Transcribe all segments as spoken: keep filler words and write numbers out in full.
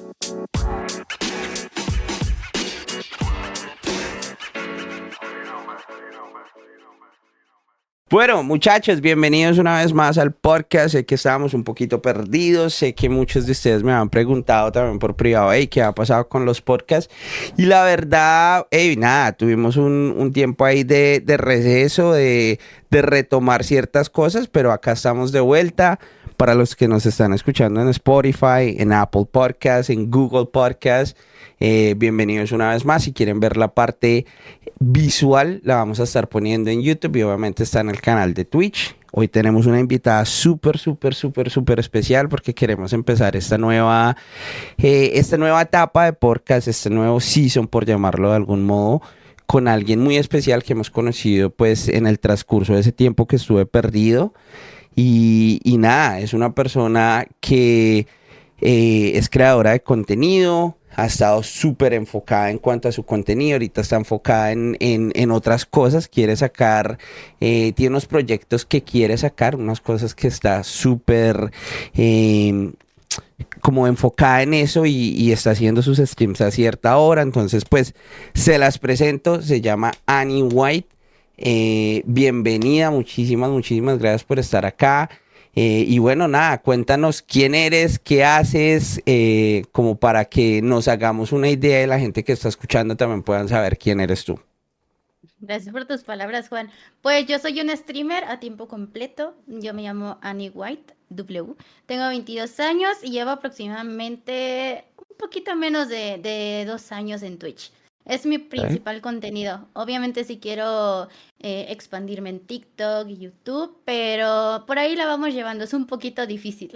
Bueno, muchachos, bienvenidos una vez más al podcast. Sé que estábamos un poquito perdidos, sé que muchos de ustedes me han preguntado también por privado, hey, ¿qué ha pasado con los podcasts? Y la verdad, hey, nada, tuvimos un, un tiempo ahí de, de receso, de, de retomar ciertas cosas, pero acá estamos de vuelta. Para los que nos están escuchando en Spotify, en Apple Podcasts, en Google Podcasts, eh, bienvenidos una vez más. Si quieren ver la parte visual, la vamos a estar poniendo en YouTube y obviamente está en el canal de Twitch. Hoy tenemos una invitada súper, súper, súper, súper especial porque queremos empezar esta nueva, eh, esta nueva etapa de podcast, este nuevo season, por llamarlo de algún modo, con alguien muy especial que hemos conocido pues en el transcurso de ese tiempo que estuve perdido. Y, y nada, es una persona que eh, es creadora de contenido, ha estado súper enfocada en cuanto a su contenido, ahorita está enfocada en, en, en otras cosas, quiere sacar, eh, tiene unos proyectos que quiere sacar, unas cosas que está súper eh, como enfocada en eso y, y está haciendo sus streams a cierta hora, entonces pues se las presento, se llama Annie White. Eh, bienvenida, muchísimas, muchísimas gracias por estar acá. Eh, y bueno, nada, cuéntanos quién eres, qué haces, eh, como para que nos hagamos una idea y la gente que está escuchando también puedan saber quién eres tú. Gracias por tus palabras, Juan. Pues yo soy una streamer a tiempo completo. Yo me llamo Annie White, W. Tengo veintidós años y llevo aproximadamente un poquito menos de, de dos años en Twitch. Es mi ¿Ok? principal contenido. Obviamente si quiero eh, expandirme en TikTok y YouTube, pero por ahí la vamos llevando. Es un poquito difícil.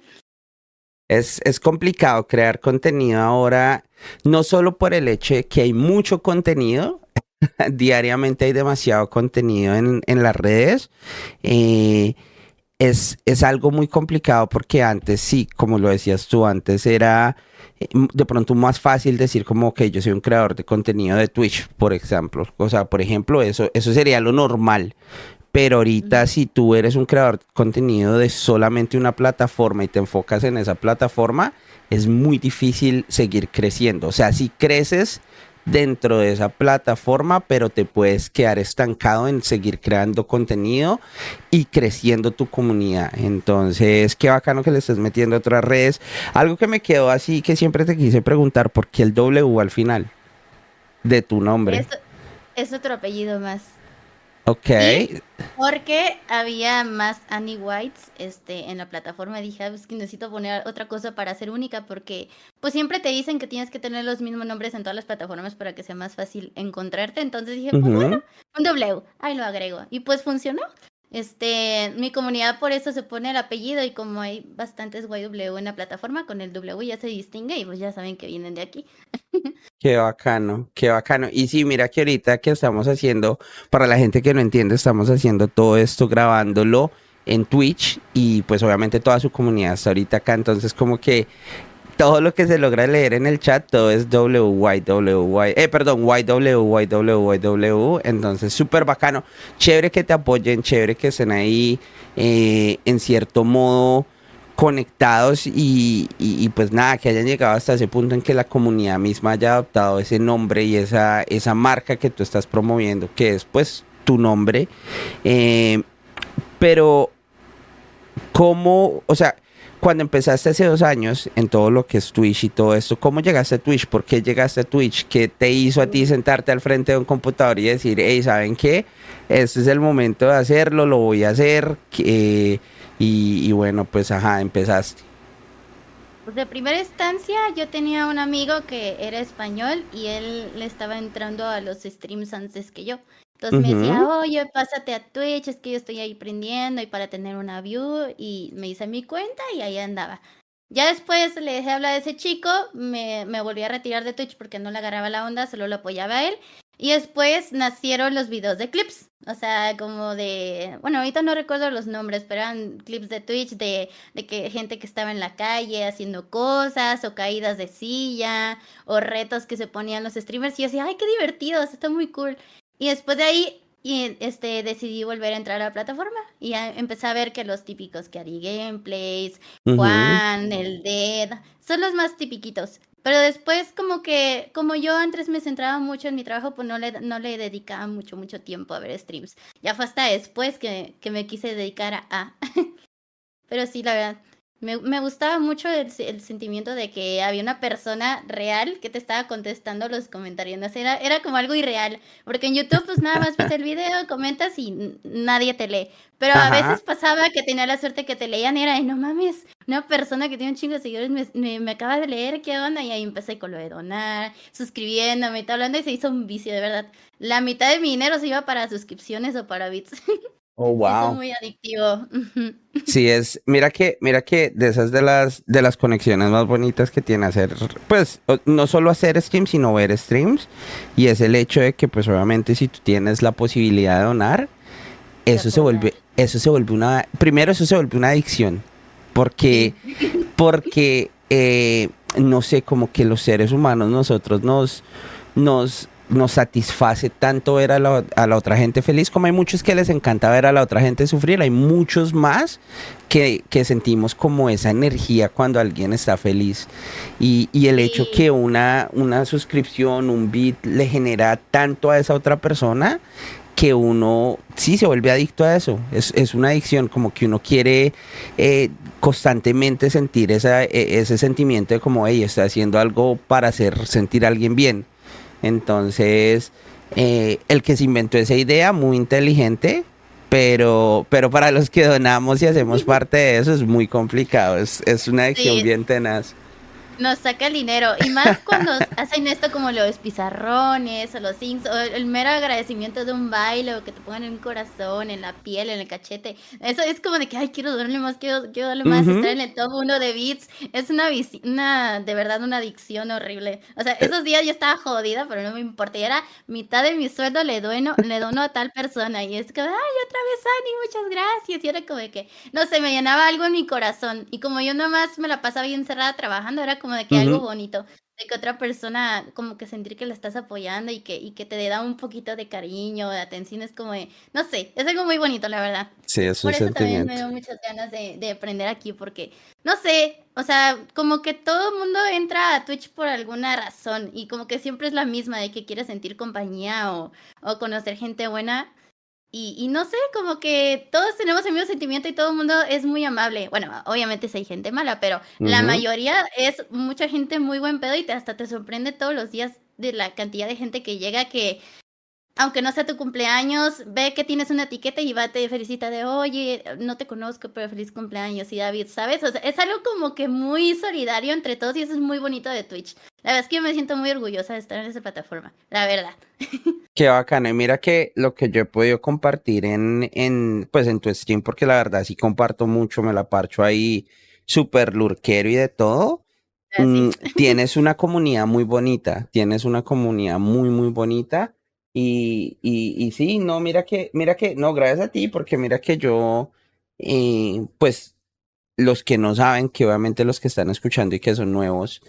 Es, es complicado crear contenido ahora, no solo por el hecho de que hay mucho contenido, diariamente hay demasiado contenido en, en las redes. eh, Es, es algo muy complicado porque antes sí, como lo decías tú, antes era eh, m- de pronto más fácil decir como que yo soy un creador de contenido de Twitch, por ejemplo. O sea, por ejemplo, eso, eso sería lo normal. Pero ahorita Ujú. si tú eres un creador de contenido de solamente una plataforma y te enfocas en esa plataforma, es muy difícil seguir creciendo. O sea, si creces dentro de esa plataforma, pero te puedes quedar estancado en seguir creando contenido y creciendo tu comunidad. Entonces, qué bacano que le estés metiendo a otras redes. Algo que me quedó así que siempre te quise preguntar, ¿por qué el W al final de tu nombre? Es, es otro apellido más. Ok, Y porque había más Annie Whites este, en la plataforma, dije, ah, pues que necesito poner otra cosa para ser única, porque pues siempre te dicen que tienes que tener los mismos nombres en todas las plataformas para que sea más fácil encontrarte. Entonces dije, pues bueno, ujú. un W, ahí lo agrego. Y pues funcionó. Este, mi comunidad por eso se pone el apellido y como hay bastantes Y W en la plataforma, con el W ya se distingue y pues ya saben que vienen de aquí. Qué bacano, qué bacano. Y sí, mira que ahorita que estamos haciendo, para la gente que no entiende, estamos haciendo todo esto grabándolo en Twitch y pues obviamente toda su comunidad está ahorita acá, entonces como que todo lo que se logra leer en el chat, todo es W Y W Y, eh, perdón, Y W Y W Y W, entonces súper bacano, chévere que te apoyen, chévere que estén ahí eh, en cierto modo conectados y, y, y, pues nada, que hayan llegado hasta ese punto en que la comunidad misma haya adoptado ese nombre y esa, esa marca que tú estás promoviendo, que es pues tu nombre, eh, pero ¿cómo, o sea, cuando empezaste hace dos años en todo lo que es Twitch y todo esto, ¿cómo llegaste a Twitch? ¿Por qué llegaste a Twitch? ¿Qué te hizo a ti sentarte al frente de un computador y decir, hey, ¿saben qué? Este es el momento de hacerlo, lo voy a hacer. Que- y, y bueno, pues ajá, empezaste. Pues de primera instancia yo tenía un amigo que era español y él le estaba entrando a los streams antes que yo. Entonces me Ujú. decía, oye, pásate a Twitch, es que yo estoy ahí aprendiendo y para tener una view y me hice mi cuenta y ahí andaba. Ya después le dejé hablar a ese chico, me, me volví a retirar de Twitch porque no le agarraba la onda, solo lo apoyaba a él. Y después nacieron los videos de clips, o sea, como de, bueno, ahorita no recuerdo los nombres, pero eran clips de Twitch de de que gente que estaba en la calle haciendo cosas o caídas de silla o retos que se ponían los streamers y yo decía, ay, qué divertidos, está muy cool. Y después de ahí y este decidí volver a entrar a la plataforma y ya empecé a ver que los típicos que Ari Gameplays, Ujú. Juan, el Dead, son los más tipiquitos. Pero después como que, como yo antes me centraba mucho en mi trabajo, pues no le, no le dedicaba mucho, mucho tiempo a ver streams. Ya fue hasta después que, que me quise dedicar a... a. Pero sí, la verdad, me, me gustaba mucho el, el sentimiento de que había una persona real que te estaba contestando los comentarios. ¿No? Era, era como algo irreal, porque en YouTube pues nada más ves el video, comentas y n- nadie te lee. Pero a Ajá. veces pasaba que tenía la suerte que te leían y era de, no mames, una persona que tiene un chingo de seguidores me, me, me acaba de leer, ¿qué onda? Y ahí empecé con lo de donar, suscribiéndome y tal, hablando y se hizo un vicio, de verdad. La mitad de mi dinero se iba para suscripciones o para bits. Oh, Sí, son wow. muy adictivo. Ujú. Sí, es, mira que, mira que de esas de las de las conexiones más bonitas que tiene hacer, pues, o- no solo hacer streams, sino ver streams, y es el hecho de que, pues, obviamente, si tú tienes la posibilidad de donar, De eso se apoyar. vuelve, eso se vuelve una, primero eso se vuelve una adicción, porque, Sí. porque, eh, no sé, como que los seres humanos, nosotros nos, nos, nos satisface tanto ver a la, a la otra gente feliz, como hay muchos que les encanta ver a la otra gente sufrir, hay muchos más que, que sentimos como esa energía cuando alguien está feliz. Y, y el hecho Sí. que una, una suscripción, un beat le genera tanto a esa otra persona que uno sí se vuelve adicto a eso. Es, es una adicción, como que uno quiere eh, constantemente sentir esa, e- ese sentimiento de como, hey, estoy haciendo algo para hacer sentir a alguien bien. Entonces, eh, el que se inventó esa idea, muy inteligente, pero, pero para los que donamos y hacemos parte de eso es muy complicado. Es, es una adicción Sí, bien tenaz. nos saca el dinero. Y más cuando hacen esto como los pizarrones o los things, o el mero agradecimiento de un baile o que te pongan en un corazón, en la piel, en el cachete. Eso es como de que, ay, quiero darle más, quiero, quiero darle más, estar Ujú. en el top uno de beats. Es una, vici- una, de verdad, una adicción horrible. O sea, esos días yo estaba jodida, pero no me importa. Y era mitad de mi sueldo le dono, le dono a tal persona. Y es como, ay, otra vez, Ani, muchas gracias. Y era como de que, no sé, me llenaba algo en mi corazón. Y como yo nomás me la pasaba bien encerrada trabajando, era como de que algo Ujú. bonito, de que otra persona, como que sentir que la estás apoyando y que, y que te da un poquito de cariño, de atención, es como de, no sé, es algo muy bonito, la verdad. Sí, es un Por eso también me sentimiento. dio muchas ganas de, de aprender aquí, porque, no sé, o sea, como que todo el mundo entra a Twitch por alguna razón y como que siempre es la misma, de que quiere sentir compañía o, o conocer gente buena. Y, y no sé, como que todos tenemos el mismo sentimiento y todo el mundo es muy amable. Bueno, obviamente sí hay gente mala, pero la Ujú. mayoría es mucha gente muy buen pedo y te, hasta te sorprende todos los días de la cantidad de gente que llega que, aunque no sea tu cumpleaños, ve que tienes una etiqueta y va, te felicita de, oye, no te conozco, pero feliz cumpleaños. Y David, ¿sabes? O sea, es algo como que muy solidario entre todos y eso es muy bonito de Twitch. La verdad es que yo me siento muy orgullosa de estar en esa plataforma, la verdad. Qué bacano. Y mira que lo que yo he podido compartir en, en, pues en tu stream, porque la verdad sí comparto mucho, me la parcho ahí súper lurquero y de todo. mm, Gracias. Tienes una comunidad muy bonita, tienes una comunidad muy, muy bonita. Y, y, y sí, no, mira que, mira que, no, gracias a ti, porque mira que yo, eh, pues los que no saben, que obviamente los que están escuchando y que son nuevos,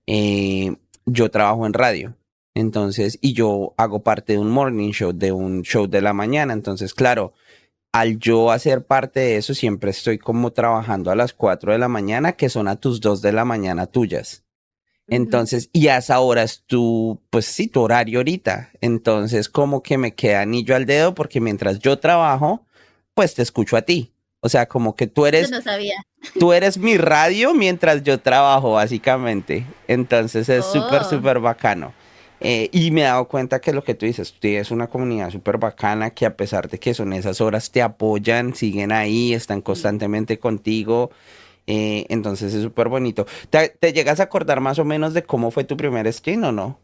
eh, yo trabajo en radio. Entonces, y yo hago parte de un morning show, de un show de la mañana. Entonces, claro, al yo hacer parte de eso, siempre estoy como trabajando a las cuatro de la mañana, que son a tus dos de la mañana tuyas. Ujú. Entonces, y a esa hora es tu, pues sí, tu horario ahorita. Entonces, como que me queda anillo al dedo porque mientras yo trabajo, pues te escucho a ti. O sea, como que tú Eso eres no sabía. tú eres mi radio mientras yo trabajo, básicamente. Entonces es súper, Oh. súper bacano. Eh, y me he dado cuenta que lo que tú dices, tú tienes una comunidad súper bacana que a pesar de que son esas horas, te apoyan, siguen ahí, están Sí. constantemente contigo. Eh, entonces es súper bonito. ¿Te, te llegas a acordar más o menos de cómo fue tu primer stream o no?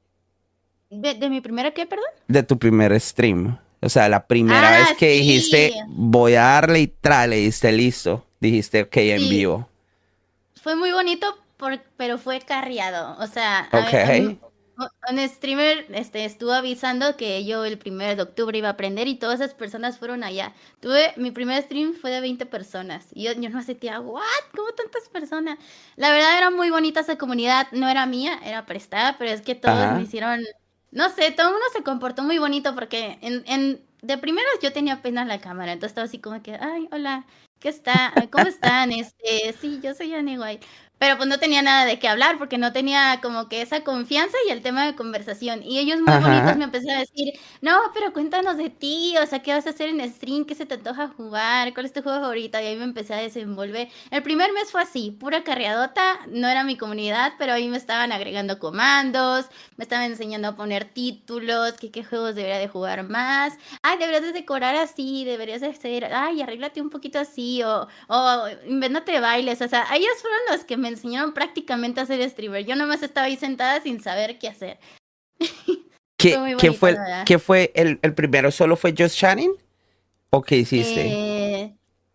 ¿De, de mi primera qué, perdón? De tu primer stream. O sea, la primera vez Ah, que sí, dijiste, voy a darle y tra, le diste listo. Dijiste, ok, en sí, vivo. fue muy bonito, por, pero fue carriado. O sea, a Ok. ver, um, un streamer este, estuvo avisando que yo el primero de octubre iba a aprender y todas esas personas fueron allá. Tuve, mi primer stream fue de veinte personas y yo, yo no sentía, ¿what? ¿Cómo tantas personas? La verdad era muy bonita esa comunidad, no era mía, era prestada, pero es que todos me Ajá. hicieron, no sé, todo el mundo se comportó muy bonito porque en, en, de primero yo tenía pena en la cámara, entonces estaba así como que, ay, hola. ¿Qué está? ¿Cómo están? Este, sí, yo soy Annie White. pero pues no tenía nada de qué hablar porque no tenía como que esa confianza y el tema de conversación. Y ellos muy bonitos Ajá. me empezaron a decir, no, pero cuéntanos de ti, o sea, ¿qué vas a hacer en stream? ¿Qué se te antoja jugar? ¿Cuál es tu juego favorito? Y ahí me empecé a desenvolver. El primer mes fue así, pura carreadota, no era mi comunidad, pero ahí me estaban agregando comandos, me estaban enseñando a poner títulos, que qué juegos debería de jugar más. Ay, deberías de decorar así, deberías de hacer, ay, arréglate un poquito así, o, o invéntate bailes, o sea, ellos fueron los que me enseñaron prácticamente a ser streamer. Yo nomás estaba ahí sentada sin saber qué hacer. Fue ¿Qué, muy qué bonito, la fue, verdad. qué fue el, el primero? ¿Solo fue Just Chatting? ¿O qué hiciste? Eh,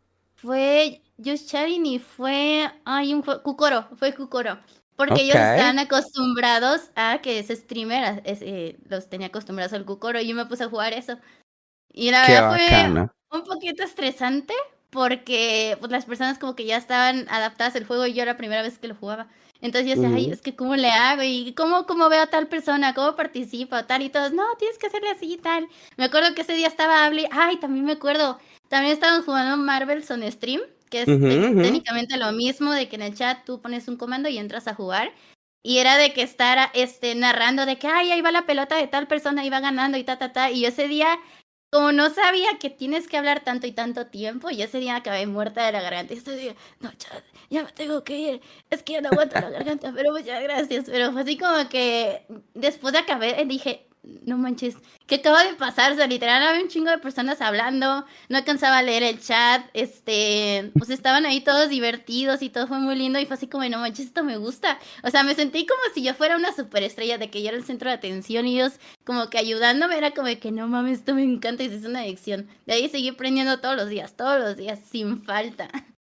fue Just Chatting y fue, ay, un juego, Kukoro, fue Kukoro. Porque Ok. ellos estaban acostumbrados a que ese streamer, a- es, eh, los tenía acostumbrados al Kukoro y yo me puse a jugar eso. Y la Qué verdad fue bacano. un poquito estresante porque pues, las personas como que ya estaban adaptadas al juego y yo era la primera vez que lo jugaba. Entonces yo decía, ay, Ujú. es que ¿cómo le hago? ¿Y cómo, cómo veo a tal persona? ¿Cómo participa? O tal y todos, no, tienes que hacerle así y tal. Me acuerdo que ese día estaba hable, ay, también me acuerdo, también estaban jugando Marvel's on Stream, que es Ujú, tec- ujú. técnicamente lo mismo de que en el chat tú pones un comando y entras a jugar. Y era de que estar este, narrando de que, ay, ahí va la pelota de tal persona, iba ganando y ta, ta, ta. Y yo ese día como no sabía que tienes que hablar tanto y tanto tiempo, y ese día acabé muerta de la garganta. Y ese día, no, chat, ya me tengo que ir. Es que ya no aguanto la garganta, pero muchas gracias. Pero fue así como que después de acabar, dije, no manches, ¿qué acaba de pasar? O sea, literal había un chingo de personas hablando, no alcanzaba a leer el chat, este, pues estaban ahí todos divertidos y todo fue muy lindo. Y fue así como, no manches, esto me gusta. O sea, me sentí como si yo fuera una superestrella, de que yo era el centro de atención y ellos como que ayudándome era como de que no mames, esto me encanta y es una adicción. De ahí seguí aprendiendo todos los días, todos los días, sin falta.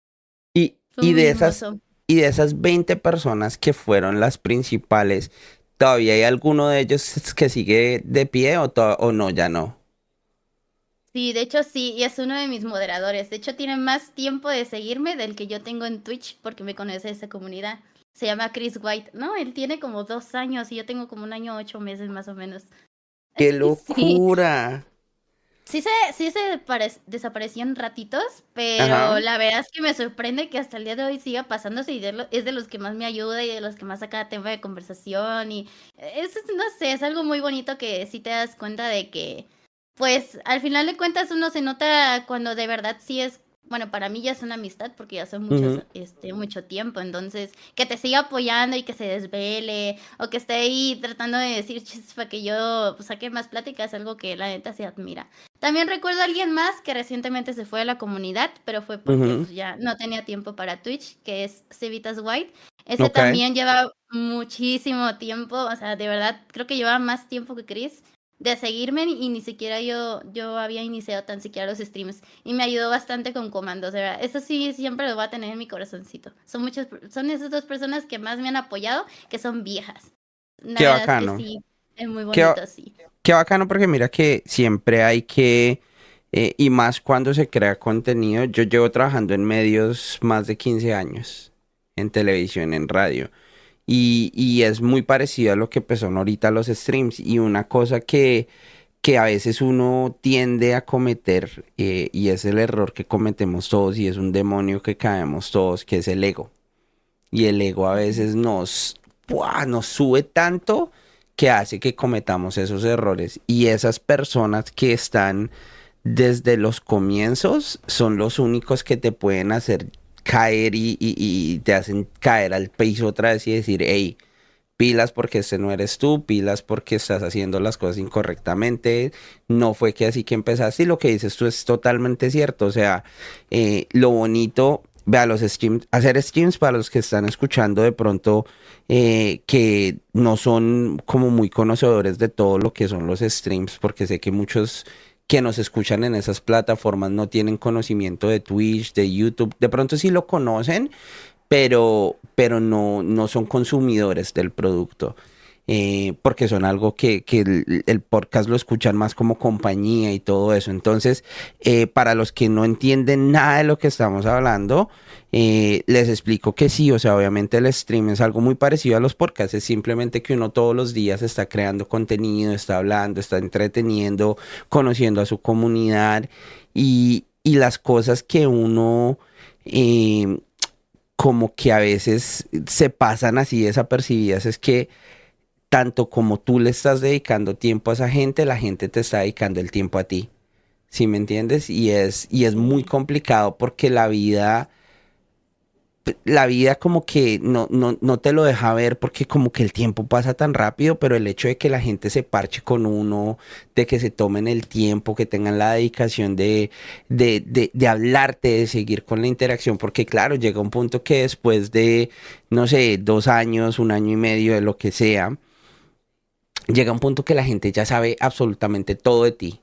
Y, Fue y muy de esas, hermoso. y de esas veinte personas que fueron las principales, ¿todavía hay alguno de ellos que sigue de pie o, to- o no, ya no? Sí, de hecho sí, y es uno de mis moderadores. De hecho tiene más tiempo de seguirme del que yo tengo en Twitch porque me conoce esa comunidad. Se llama Chris White. No, él tiene como dos años y yo tengo como un año ocho meses más o menos. ¡Qué Sí, locura! Sí se, sí se pare- desaparecían ratitos, pero Ajá. la verdad es que me sorprende que hasta el día de hoy siga pasándose y de lo- es de los que más me ayuda y de los que más saca tema de conversación y es, es- no sé, es algo muy bonito que sí te das cuenta de que, pues, al final de cuentas uno se nota cuando de verdad sí es, bueno, para mí ya es una amistad porque ya son muchos, Ujú. este, mucho tiempo, entonces, que te siga apoyando y que se desvele o que esté ahí tratando de decir chistes para que yo pues, saque más plática es algo que la neta se admira. También recuerdo a alguien más que recientemente se fue de la comunidad, pero fue porque Ujú. pues, ya no tenía tiempo para Twitch, que es Civitas White. Ese Ok. también lleva muchísimo tiempo, o sea, de verdad, creo que lleva más tiempo que Chris de seguirme y ni siquiera yo, yo había iniciado tan siquiera los streams y me ayudó bastante con comandos, de verdad. Eso sí, siempre lo voy a tener en mi corazoncito. Son muchas, son esas dos personas que más me han apoyado, que son viejas. La Qué verdad es que bacano. sí, es muy Qué, ba- bonito, sí. qué bacano porque mira que siempre hay que, eh, y más cuando se crea contenido, yo llevo trabajando en medios más de quince años, en televisión, en radio. Y, y es muy parecido a lo que pues, son ahorita los streams. Y una cosa que, que a veces uno tiende a cometer, eh, y es el error que cometemos todos, y es un demonio que caemos todos, que es el ego. Y el ego a Ujú. veces nos, ¡buah! Nos sube tanto que hace que cometamos esos errores. Y esas personas que están desde los comienzos son los únicos que te pueden hacer caer y, y- y te hacen caer al piso otra vez y decir, hey, pilas porque este no eres tú, pilas porque estás haciendo las cosas incorrectamente, no fue que así que empezaste y lo que dices tú es totalmente cierto, o sea, eh, lo bonito, vea los streams, hacer streams para los que están escuchando de pronto eh, que no son como muy conocedores de todo lo que son los streams, porque sé que muchos que nos escuchan en esas plataformas no tienen conocimiento de Twitch, de YouTube, de pronto sí lo conocen, pero, pero no, no son consumidores del producto. Eh, porque son algo que, que el, el podcast lo escuchan más como compañía y todo eso. Entonces, eh, para los que no entienden nada de lo que estamos hablando, eh, les explico que sí, o sea, obviamente el stream es algo muy parecido a los podcasts, es simplemente que uno todos los días está creando contenido, está hablando, está entreteniendo, conociendo a su comunidad y, y las cosas que uno... eh, como que a veces se pasan así desapercibidas, es que tanto como tú le estás dedicando tiempo a esa gente, la gente te está dedicando el tiempo a ti. ¿Sí me entiendes? Y es, y es muy Sí. complicado porque la vida, la vida como que no, no, no te lo deja ver porque como que el tiempo pasa tan rápido, pero el hecho de que la gente se parche con uno, de que se tomen el tiempo, que tengan la dedicación de, de, de, de hablarte, de seguir con la interacción, porque claro, llega un punto que después de, no sé, dos años, un año y medio, de lo que sea, llega un punto que la gente ya sabe absolutamente todo de ti.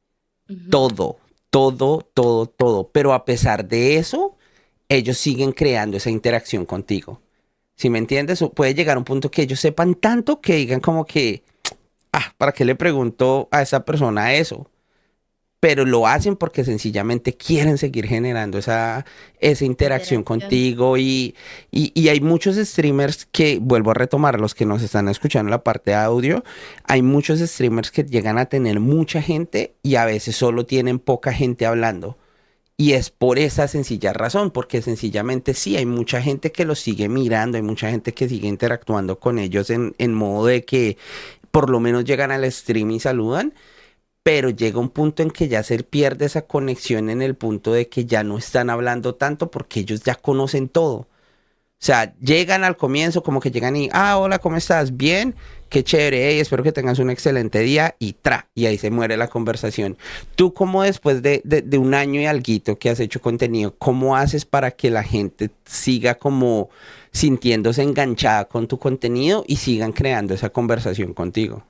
Ujú. Todo, todo, todo, todo. Pero a pesar de eso, ellos siguen creando esa interacción contigo. ¿Sí me entiendes? O puede llegar un punto que ellos sepan tanto que digan como que, ah, ¿para qué le pregunto a esa persona eso? Pero lo hacen porque sencillamente quieren seguir generando esa, esa interacción Interacción. contigo y, y, y hay muchos streamers que, vuelvo a retomar, los que nos están escuchando en la parte de audio, hay muchos streamers que llegan a tener mucha gente y a veces solo tienen poca gente hablando. Y es por esa sencilla razón, porque sencillamente sí, hay mucha gente que los sigue mirando, hay mucha gente que sigue interactuando con ellos en, en modo de que por lo menos llegan al stream y saludan, pero llega un punto en que ya se pierde esa conexión en el punto de que ya no están hablando tanto porque ellos ya conocen todo. O sea, llegan al comienzo como que llegan y, ah, hola, ¿cómo estás? Bien, qué chévere, hey, espero que tengas un excelente día y tra, y ahí se muere la conversación. Tú como después de, de, de un año y alguito que has hecho contenido, ¿cómo haces para que la gente siga como sintiéndose enganchada con tu contenido y sigan creando esa conversación contigo?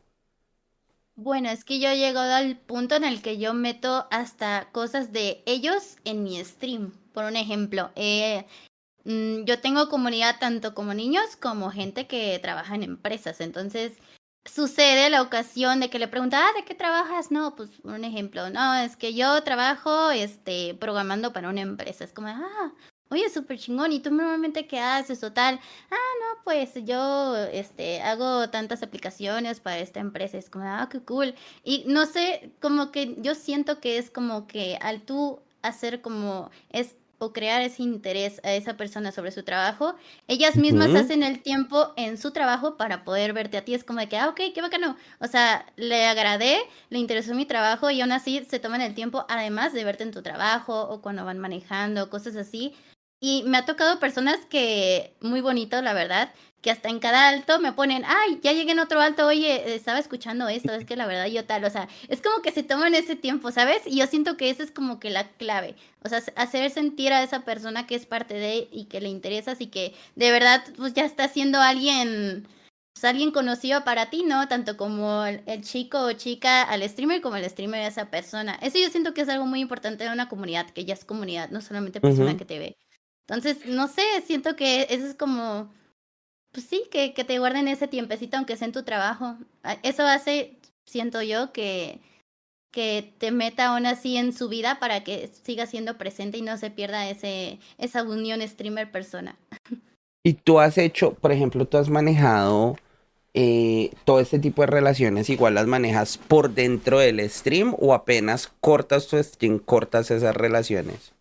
Bueno, es que yo he llegado al punto en el que yo meto hasta cosas de ellos en mi stream. Por un ejemplo, eh, mm, yo tengo comunidad tanto como niños como gente que trabaja en empresas. Entonces, sucede la ocasión de que le pregunta, ah, ¿de qué trabajas? No, pues un ejemplo, no, es que yo trabajo este, programando para una empresa. Es como, ah, oye, súper chingón, ¿y tú normalmente qué haces o tal? Ah, no, pues yo este, hago tantas aplicaciones para esta empresa. Es como, ah, qué cool. Y no sé, como que yo siento que es como que al tú hacer como es o crear ese interés a esa persona sobre su trabajo, ellas mismas Ujú, hacen el tiempo en su trabajo para poder verte a ti. Es como de que, ah, ok, qué bacano. O sea, le agradé, le interesó mi trabajo y aún así se toman el tiempo, además de verte en tu trabajo o cuando van manejando, cosas así. Y me ha tocado personas que, muy bonito, la verdad, que hasta en cada alto me ponen, ay, ya llegué en otro alto, oye, estaba escuchando esto, es que la verdad yo tal, o sea, es como que se toman ese tiempo, ¿sabes? Y yo siento que esa es como que la clave, o sea, hacer sentir a esa persona que es parte de y que le interesas y que de verdad pues ya está siendo alguien, pues alguien conocido para ti, ¿no? Tanto como el, el chico o chica al streamer como el streamer a esa persona. Eso yo siento que es algo muy importante de una comunidad, que ya es comunidad, no solamente persona ujú. que te ve. Entonces, no sé, siento que eso es como, pues sí, que, que te guarden ese tiempecito aunque sea en tu trabajo. Ah, eso hace, siento yo, que, que te meta aún así en su vida para que siga siendo presente y no se pierda ese, esa unión streamer-persona. Y tú has hecho, por ejemplo, tú has manejado eh, todo este tipo de relaciones, igual las manejas por dentro del stream o apenas cortas tu stream, cortas esas relaciones.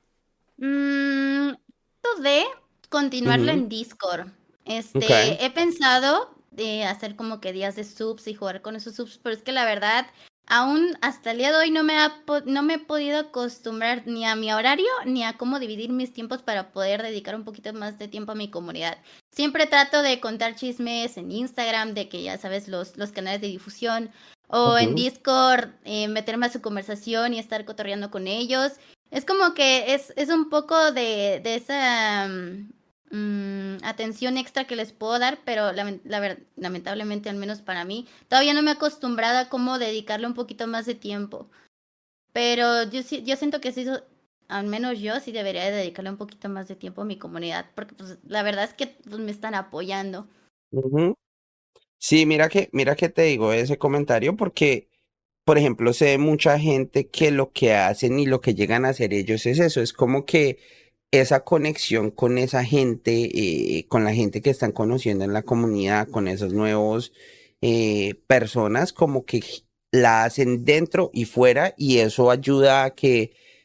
Mm, Trato de continuarlo Ujú, en Discord. ok. Este, he pensado de hacer como que días de subs y jugar con esos subs, pero es que la verdad, aún hasta el día de hoy no me ha, po- no me he podido acostumbrar ni a mi horario ni a cómo dividir mis tiempos para poder dedicar un poquito más de tiempo a mi comunidad. Siempre trato de contar chismes en Instagram, de que ya sabes, los, los canales de difusión, o en Ujú, Discord, eh, meterme a su conversación y estar cotorreando con ellos. Es como que es, es un poco de, de esa mm, mm, atención extra que les puedo dar, pero lamen- la ver- lamentablemente, al menos para mí, todavía no me he acostumbrado a cómo dedicarle un poquito más de tiempo. Pero yo sí, yo siento que sí, so- al menos yo sí debería de dedicarle un poquito más de tiempo a mi comunidad, porque pues la verdad es que pues, me están apoyando. ujú. Sí, mira que, mira que te digo ese comentario porque, por ejemplo, sé de mucha gente que lo que hacen y lo que llegan a hacer ellos es eso, es como que esa conexión con esa gente, eh, con la gente que están conociendo en la comunidad, con esos nuevos eh, personas, como que la hacen dentro y fuera y eso ayuda a que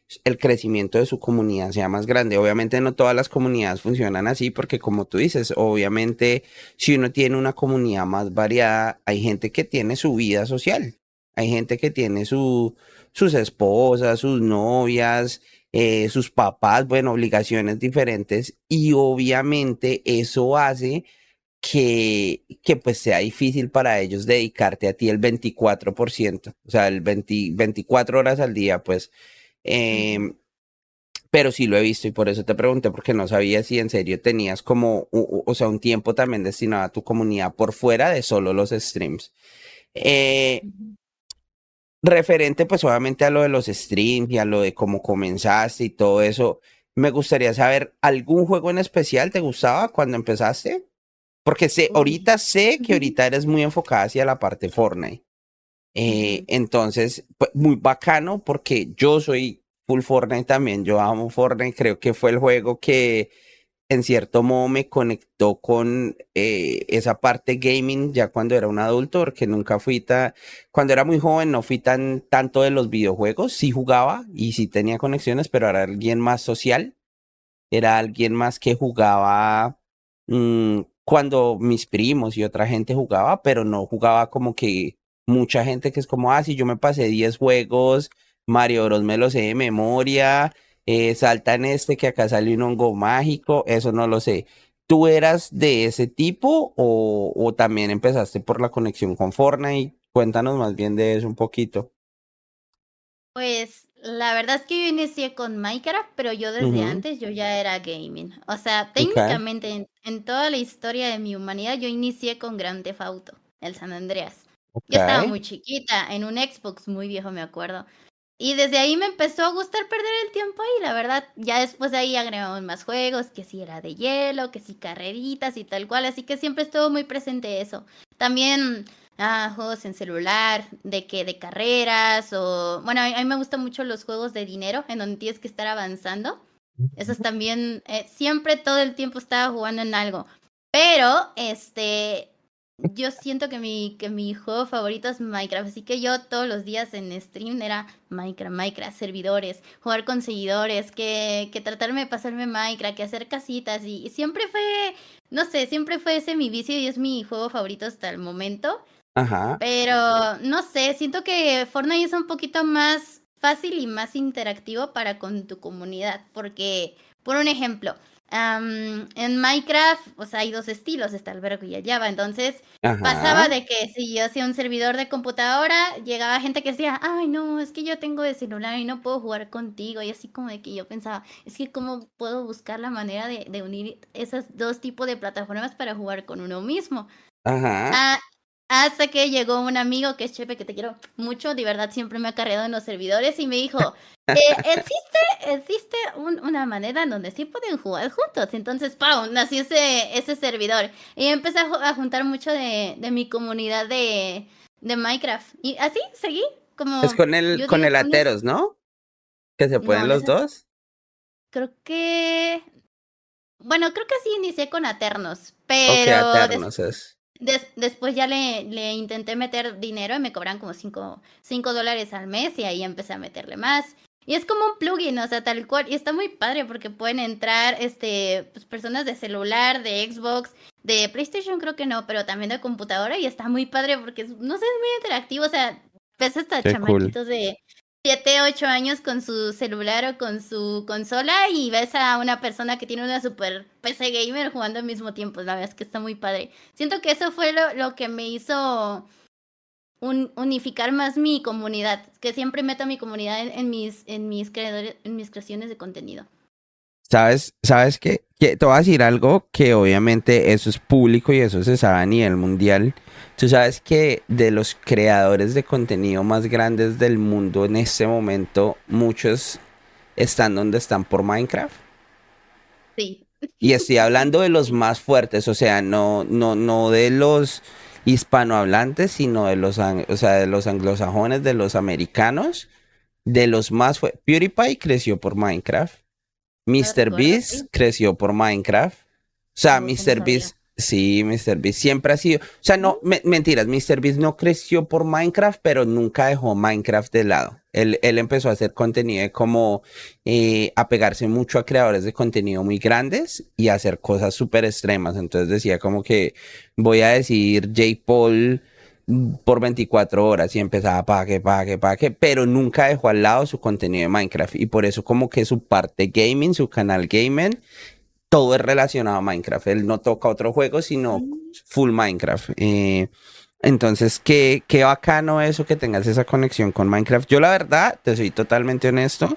el crecimiento de su comunidad sea más grande. Obviamente no todas las comunidades funcionan así porque como tú dices, obviamente si uno tiene una comunidad más variada, hay gente que tiene su vida social, hay gente que tiene su, sus esposas, sus novias, eh, sus papás, bueno, obligaciones diferentes y obviamente eso hace que, que pues sea difícil para ellos dedicarte a ti el veinticuatro por ciento, o sea, el veinte, veinticuatro horas al día, pues. Ujú. em, pero sí lo he visto y por eso te pregunté, porque no sabía si en serio tenías como, u- u- o sea, un tiempo también destinado a tu comunidad por fuera de solo los streams. Eh, Ujú. referente pues obviamente a lo de los streams y a lo de cómo comenzaste y todo eso, me gustaría saber, ¿algún juego en especial te gustaba cuando empezaste? Porque sé, Uy. ahorita sé que ahorita eres muy enfocada hacia la parte Fortnite. Eh, Ujú. entonces, pues, muy bacano porque yo soy full Fortnite también. Yo amo Fortnite. Creo que fue el juego que en cierto modo me conectó con eh, esa parte gaming ya cuando era un adulto, porque nunca fui tan, cuando era muy joven no fui tan tanto de los videojuegos. Sí jugaba y sí tenía conexiones, pero era alguien más social, era alguien más que jugaba mm, cuando mis primos y otra gente jugaba, pero no jugaba como que mucha gente que es como, ah, si yo me pasé diez juegos, Mario Bros me lo sé de memoria, eh, salta en este que acá sale un hongo mágico, eso no lo sé. ¿Tú eras de ese tipo o, o también empezaste por la conexión con Fortnite? Cuéntanos más bien de eso un poquito. Pues la verdad es que yo inicié con Minecraft, pero yo desde Ujú, antes yo ya era gaming. O sea, ok, técnicamente en, en toda la historia de mi humanidad yo inicié con Grand Theft Auto, el San Andreas. ok, Yo estaba muy chiquita, en un Xbox muy viejo me acuerdo. Y desde ahí me empezó a gustar perder el tiempo ahí, la verdad. Ya después de ahí agregamos más juegos, que si era de hielo, que si carreritas y tal cual. Así que siempre estuvo muy presente eso. También ah, juegos en celular, de que de carreras o... Bueno, a mí, a mí me gustan mucho los juegos de dinero, en donde tienes que estar avanzando. Esos también, eh, siempre todo el tiempo estaba jugando en algo. Pero, este, yo siento que mi, que mi juego favorito es Minecraft, así que yo todos los días en stream era Minecraft, Minecraft, servidores, jugar con seguidores, que, que tratarme de pasarme Minecraft, que hacer casitas, y, y siempre fue, no sé, siempre fue ese mi vicio y es mi juego favorito hasta el momento. ajá, Pero no sé, siento que Fortnite es un poquito más fácil y más interactivo para con tu comunidad, porque, por un ejemplo, am, en Minecraft, o sea, hay dos estilos, está el verbo y el Java, entonces pasaba ajá, de que si yo hacía un servidor de computadora, llegaba gente que decía, ay, no, es que yo tengo de celular y no puedo jugar contigo, y así como de que yo pensaba, es que cómo puedo buscar la manera de, de unir esos dos tipos de plataformas para jugar con uno mismo. ajá. Ah, hasta que llegó un amigo que es Chepe, que te quiero mucho, de verdad siempre me ha cargado en los servidores y me dijo, eh, existe, existe un- una manera en donde sí pueden jugar juntos. Entonces, ¡pau! Nació ese, ese servidor. Y empecé a, ju- a juntar mucho de, de mi comunidad de, de Minecraft. Y así seguí, Es como con el, yo con digo el que unos... Ateros, ¿no? Que se No, pueden no los sé, dos. creo que... Bueno, creo que sí inicié con Aternos, Ok, pero Aternos es. Des- después ya le, le intenté meter dinero y me cobran como cinco cinco dólares al mes y ahí empecé a meterle más. Y es como un plugin, o sea, tal cual. Y está muy padre porque pueden entrar este, pues, personas de celular, de Xbox, de PlayStation creo que no, pero también de computadora y está muy padre porque, es- no sé, es muy interactivo. O sea, ves hasta Qué cool. chamaquitos de siete ocho años con su celular o con su consola y ves a una persona que tiene una super P C gamer jugando al mismo tiempo. La verdad es que está muy padre. Siento que eso fue lo, lo que me hizo un- unificar más mi comunidad, que siempre meto a mi comunidad en, en mis, en mis creadores, en mis creaciones de contenido. ¿Sabes? ¿Sabes qué? Que te voy a decir algo que obviamente eso es público y eso se sabe a nivel mundial. Tú sabes que de los creadores de contenido más grandes del mundo en este momento, muchos están donde están por Minecraft. Sí. Y estoy hablando de los Sí. más fuertes, o sea, no, no, no de los hispanohablantes, sino de los, ang- o sea, de los anglosajones, de los americanos, de los más fuertes. PewDiePie creció por Minecraft. No míster recuerdo, Beast sí. creció por Minecraft. O sea, Oh, eso no míster sabía. Beast, sí, míster Beast siempre ha sido. O sea, no, Mm. me- mentiras, míster Beast no creció por Minecraft, pero nunca dejó Minecraft de lado. Él, él empezó a hacer contenido de como eh, apegarse mucho a creadores de contenido muy grandes y a hacer cosas súper extremas. Entonces decía como que voy a decir Jake Paul por veinticuatro horas y empezaba pa' que, pa' que, pa' que, pero nunca dejó al lado su contenido de Minecraft y por eso como que su parte gaming, su canal gaming, todo es relacionado a Minecraft. Él no toca otro juego, sino Mm, full Minecraft. Eh, entonces, qué, qué bacano eso que tengas esa conexión con Minecraft. Yo la verdad, te soy totalmente honesto,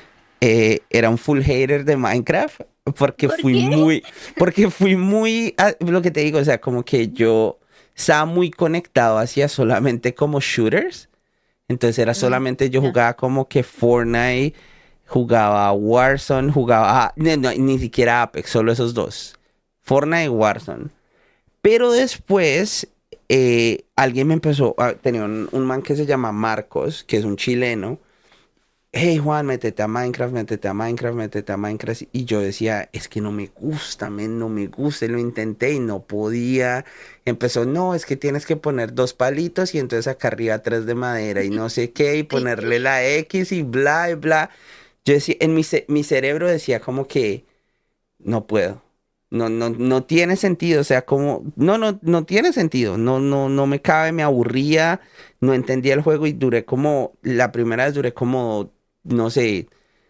eh, era un full hater de Minecraft porque ¿por fui qué? muy, porque fui muy, a- lo que te digo, o sea, como que yo estaba muy conectado hacia solamente como shooters. Entonces era Mm, solamente yo ya. jugaba como que Fortnite, jugaba Warzone, jugaba, ah, ni, no, ni siquiera Apex, solo esos dos. Fortnite y Warzone. Pero después eh, alguien me empezó, a, tenía un, un man que se llama Marcos, que es un chileno. Hey Juan, métete a Minecraft, métete a Minecraft, métete a Minecraft. Y yo decía, es que no me gusta, men, no me gusta. Y lo intenté y no podía. Empezó, no, es que tienes que poner dos palitos y entonces acá arriba tres de madera y no sé qué, y Sí. ponerle la X y bla, y bla. Yo decía, en mi, ce- mi cerebro decía como que no puedo. No, no, no tiene sentido, o sea, como, no, no, no tiene sentido, no, no, no me cabe, me aburría, no entendía el juego y duré como, la primera vez duré como, no sé,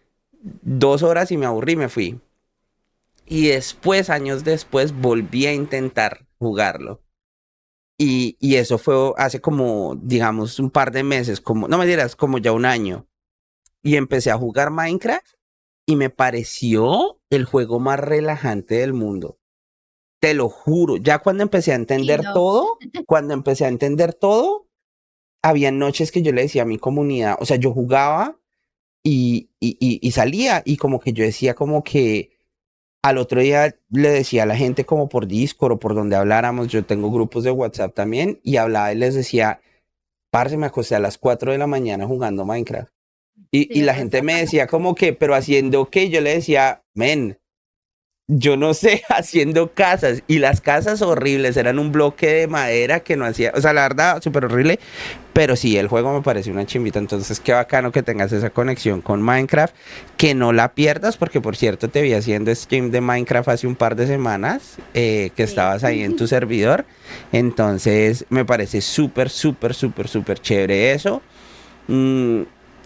dos horas y me aburrí y me fui. Y después, años después, volví a intentar jugarlo. Y, y eso fue hace como, digamos, un par de meses, como, no me dirás, como ya un año. Y empecé a jugar Minecraft y me pareció el juego más relajante del mundo. Te lo juro, ya cuando empecé a Sí, entender no. todo, cuando empecé a entender todo, había noches que yo le decía a mi comunidad, o sea, yo jugaba y, y, y, y salía y como que yo decía como que al otro día le decía a la gente como por Discord o por donde habláramos, yo tengo grupos de WhatsApp también y hablaba y les decía, parce, me acosté a las cuatro de la mañana jugando Minecraft. Y, Sí y me la gente pasa. me decía como que, pero haciendo qué, yo le decía, men, yo no sé, haciendo casas y las casas horribles, eran un bloque de madera que no hacía, o sea, la verdad, súper horrible, pero sí, el juego me pareció una chimbita, entonces qué bacano que tengas esa conexión con Minecraft, que no la pierdas, porque por cierto te vi haciendo stream de Minecraft hace un par de semanas, eh, que Sí. estabas ahí en tu servidor, entonces me parece súper, súper, súper, súper chévere eso. Mm,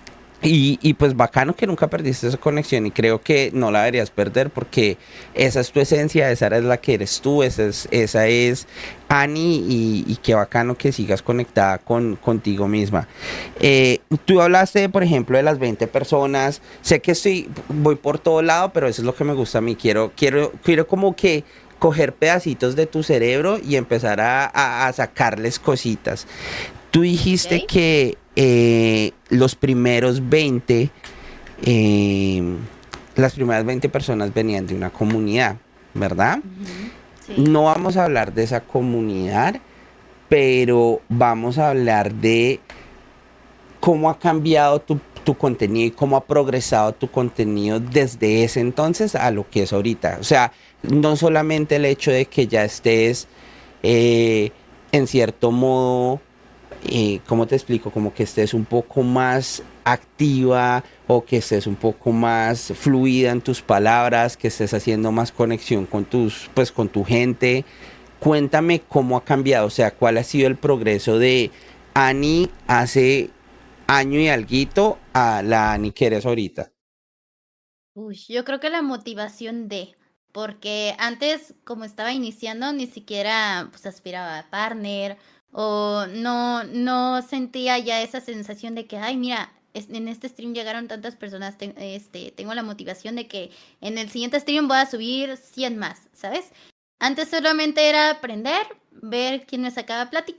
y, y pues bacano que nunca perdiste esa conexión y creo que no la deberías perder porque esa es tu esencia, esa es la que eres tú, esa es, esa es Ani y, y qué bacano que sigas conectada con, contigo misma. Eh, tú hablaste, por ejemplo, de las veinte personas, sé que estoy, voy por todo lado, pero eso es lo que me gusta a mí, quiero, quiero, quiero como que coger pedacitos de tu cerebro y empezar a, a, a sacarles cositas. Tú dijiste Ok. que eh, los primeros veinte, eh, las primeras veinte personas venían de una comunidad, ¿verdad? Ujú, sí. No vamos a hablar de esa comunidad, pero vamos a hablar de cómo ha cambiado tu, tu contenido y cómo ha progresado tu contenido desde ese entonces a lo que es ahorita. O sea, no solamente el hecho de que ya estés eh, en cierto modo, eh, ¿cómo te explico? Como que estés un poco más activa o que estés un poco más fluida en tus palabras, que estés haciendo más conexión con tus, pues con tu gente. Cuéntame cómo ha cambiado, o sea, cuál ha sido el progreso de Ani hace año y alguito a la Ani que eres ahorita. Uy, yo creo que la motivación de, porque antes, como estaba iniciando, ni siquiera pues aspiraba a partner o no, no sentía ya esa sensación de que, ay, mira, es- en este stream llegaron tantas personas, ten- este, tengo la motivación de que en el siguiente stream voy a subir cien más, ¿sabes? Antes solamente era aprender, ver quién me sacaba plática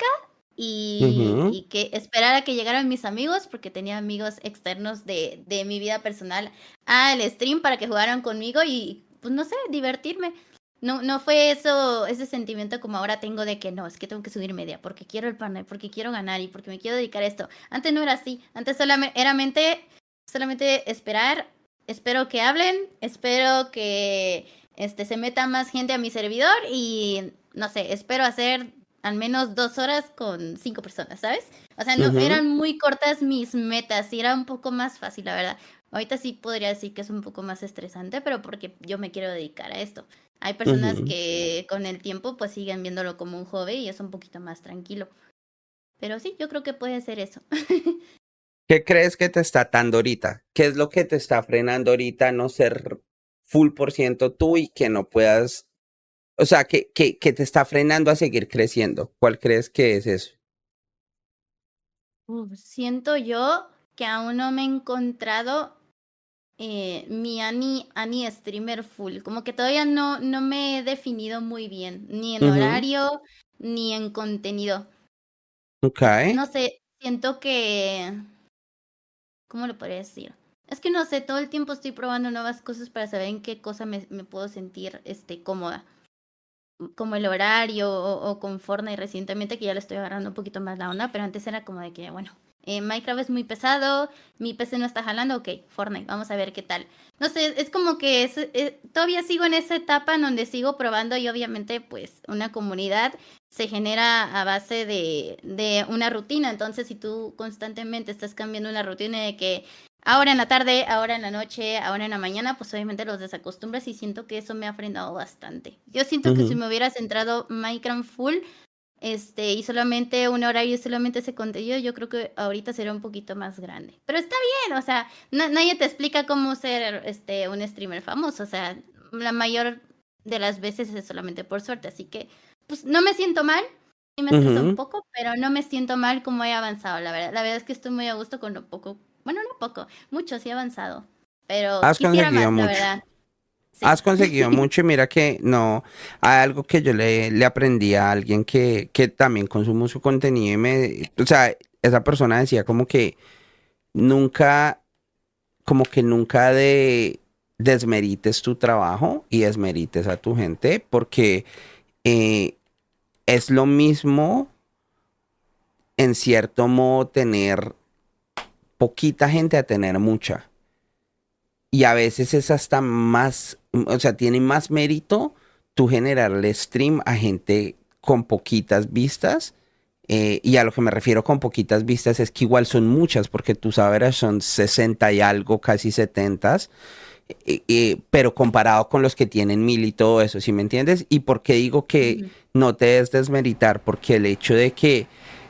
y, Ujú. y que esperar a que llegaran mis amigos, porque tenía amigos externos de, de mi vida personal al stream para que jugaran conmigo y, pues no sé, divertirme. No, no fue eso, ese sentimiento como ahora tengo de que no, es que tengo que subir media, porque quiero el partner, porque quiero ganar y porque me quiero dedicar a esto. Antes no era así, antes solamente era mente, solamente esperar, espero que hablen, espero que este se meta más gente a mi servidor y no sé, espero hacer al menos dos horas con cinco personas, ¿sabes? O sea, no, Ujú, eran muy cortas mis metas y era un poco más fácil, la verdad. Ahorita sí podría decir que es un poco más estresante, pero porque yo me quiero dedicar a esto. Hay personas ujú. que con el tiempo pues siguen viéndolo como un hobby y es un poquito más tranquilo. Pero sí, yo creo que puede ser eso. ¿Qué crees que te está atando ahorita? ¿Qué es lo que te está frenando ahorita a no ser full por ciento tú y que no puedas, o sea, que, que, que te está frenando a seguir creciendo? ¿Cuál crees que es eso? Uf, siento yo que aún no me he encontrado eh, mi Ani, Ani streamer full. Como que todavía no, no me he definido muy bien, ni en Ujú, horario, ni en contenido. ok. Es, no sé, siento que, ¿cómo lo podría decir? Es que no sé, todo el tiempo estoy probando nuevas cosas para saber en qué cosa me, me puedo sentir este, cómoda. Como el horario o, o con Fortnite recientemente, que ya le estoy agarrando un poquito más la onda, pero antes era como de que, bueno, eh, Minecraft es muy pesado, mi P C no está jalando, ok, Fortnite, vamos a ver qué tal. No sé, es como que es, eh, todavía sigo en esa etapa en donde sigo probando y obviamente pues una comunidad se genera a base de, de una rutina, entonces si tú constantemente estás cambiando una rutina de que ahora en la tarde, ahora en la noche, ahora en la mañana, pues obviamente los desacostumbras y siento que eso me ha frenado bastante. Yo siento que si Ujú, me hubiera centrado Minecraft full, este, y solamente una hora y solamente ese contenido, yo creo que ahorita sería un poquito más grande. Pero está bien, o sea, na- nadie te explica cómo ser este un streamer famoso, o sea, la mayor de las veces es solamente por suerte, así que pues no me siento mal. Sí me estresa un ujú. poco, pero no me siento mal como he avanzado, la verdad. La verdad es que estoy muy a gusto con lo poco, bueno, no poco, mucho sí he avanzado, pero Has quisiera conseguido más, la mucho. verdad. Has Sí. conseguido mucho y mira que no, hay algo que yo le, le aprendí a alguien que, que también consumo su contenido y me, o sea, esa persona decía como que nunca, como que nunca de desmerites tu trabajo y desmerites a tu gente porque eh, es lo mismo en cierto modo tener poquita gente a tener mucha. Y a veces es hasta más, o sea, tiene más mérito tú generarle stream a gente con poquitas vistas. Eh, y a lo que me refiero con poquitas vistas es que igual son muchas, porque tus average son sesenta y algo, casi setenta, eh, eh, pero comparado con los que tienen mil y todo eso, ¿sí me entiendes? ¿Y por qué digo que Ujú. no te des desmeritar? Porque el hecho de que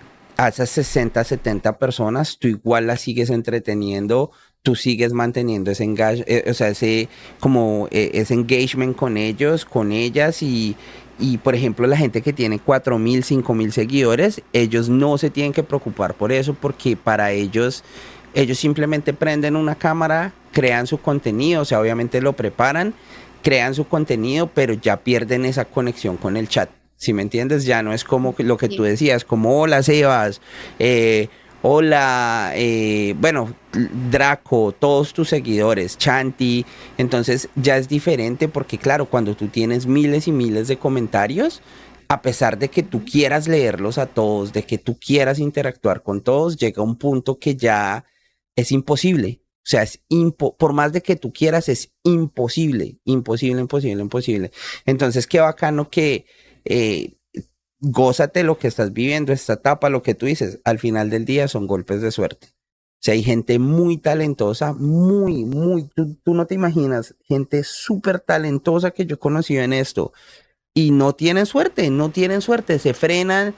a esas sesenta, setenta personas, tú igual las sigues entreteniendo, tú sigues manteniendo ese engage, eh, o sea, ese como eh, ese engagement con ellos, con ellas y, y por ejemplo la gente que tiene cuatro mil, cinco mil seguidores, ellos no se tienen que preocupar por eso porque para ellos, ellos simplemente prenden una cámara, crean su contenido, o sea, obviamente lo preparan, crean su contenido, pero ya pierden esa conexión con el chat. Si me entiendes, ya no es como que lo que tú Sí. decías, como hola Sebas, eh, hola, eh, bueno, Draco, todos tus seguidores, Chanti, entonces ya es diferente porque claro, cuando tú tienes miles y miles de comentarios, a pesar de que tú Ujú. quieras leerlos a todos, de que tú quieras interactuar con todos, llega un punto que ya es imposible. O sea, es impo por más de que tú quieras, es imposible, imposible, imposible, imposible. Entonces, qué bacano que eh, gózate lo que estás viviendo, esta etapa, lo que tú dices, al final del día son golpes de suerte. O sea, hay gente muy talentosa, muy, muy, tú, tú no te imaginas, gente súper talentosa que yo he conocido en esto y no tienen suerte, no tienen suerte, se frenan,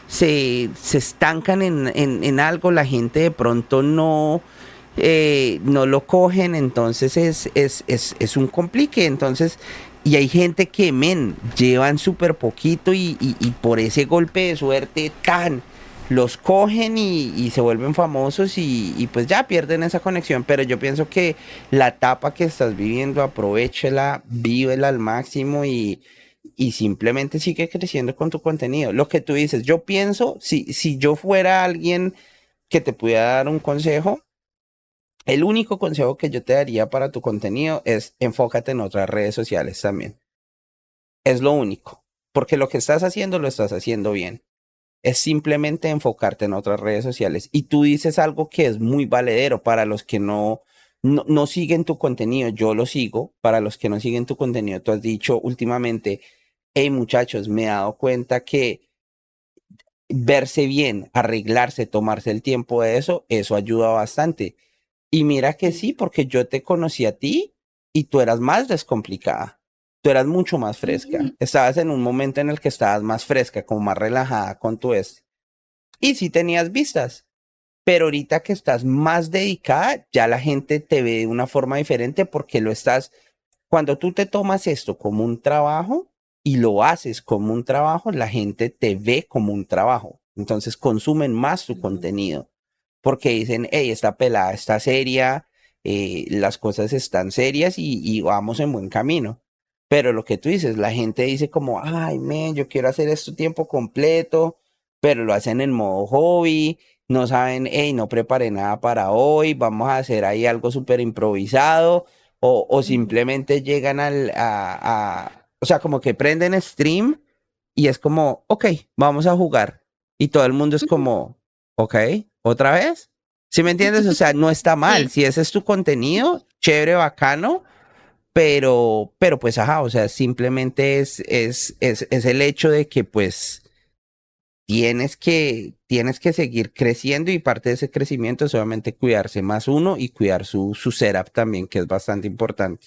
se, se estancan en, en, en algo, la gente de pronto no, eh, no lo cogen, entonces es, es, es, es un complique, entonces, y hay gente que, men, llevan súper poquito y, y, y por ese golpe de suerte tan, los cogen y, y se vuelven famosos y, y pues ya pierden esa conexión, pero yo pienso que la etapa que estás viviendo, aprovechala, vívela al máximo y, y simplemente sigue creciendo con tu contenido. Lo que tú dices, yo pienso, si, si yo fuera alguien que te pudiera dar un consejo, el único consejo que yo te daría para tu contenido es enfócate en otras redes sociales también. Es lo único, porque lo que estás haciendo lo estás haciendo bien. Es simplemente enfocarte en otras redes sociales. Y tú dices algo que es muy valedero para los que no, no, no siguen tu contenido. Yo lo sigo. Para los que no siguen tu contenido, tú has dicho últimamente, hey muchachos, me he dado cuenta que verse bien, arreglarse, tomarse el tiempo de eso, eso ayuda bastante. Y mira que sí, porque yo te conocí a ti y tú eras más descomplicada. Tú eras mucho más fresca. Sí. Estabas en un momento en el que estabas más fresca, como más relajada con tu este. Y sí tenías vistas. Pero ahorita que estás más dedicada, ya la gente te ve de una forma diferente porque lo estás, cuando tú te tomas esto como un trabajo y lo haces como un trabajo, la gente te ve como un trabajo. Entonces consumen más tu Ujú. contenido porque dicen, hey, esta pelada está seria, eh, las cosas están serias y, y vamos en buen camino. Pero lo que tú dices, la gente dice como, ay, men, yo quiero hacer esto tiempo completo, pero lo hacen en modo hobby, no saben, hey, no preparé nada para hoy, vamos a hacer ahí algo súper improvisado, o, o Ujú. simplemente llegan al, a, a, o sea, como que prenden stream y es como, ok, vamos a jugar. Y todo el mundo es Ujú. como, ok, ¿otra vez? ¿Sí me entiendes? O sea, no está mal. Sí. Si ese es tu contenido, chévere, bacano, pero, pero pues, ajá, o sea, simplemente es, es, es, es el hecho de que, pues, tienes que, tienes que seguir creciendo y parte de ese crecimiento es obviamente cuidarse más uno y cuidar su, su setup también, que es bastante importante.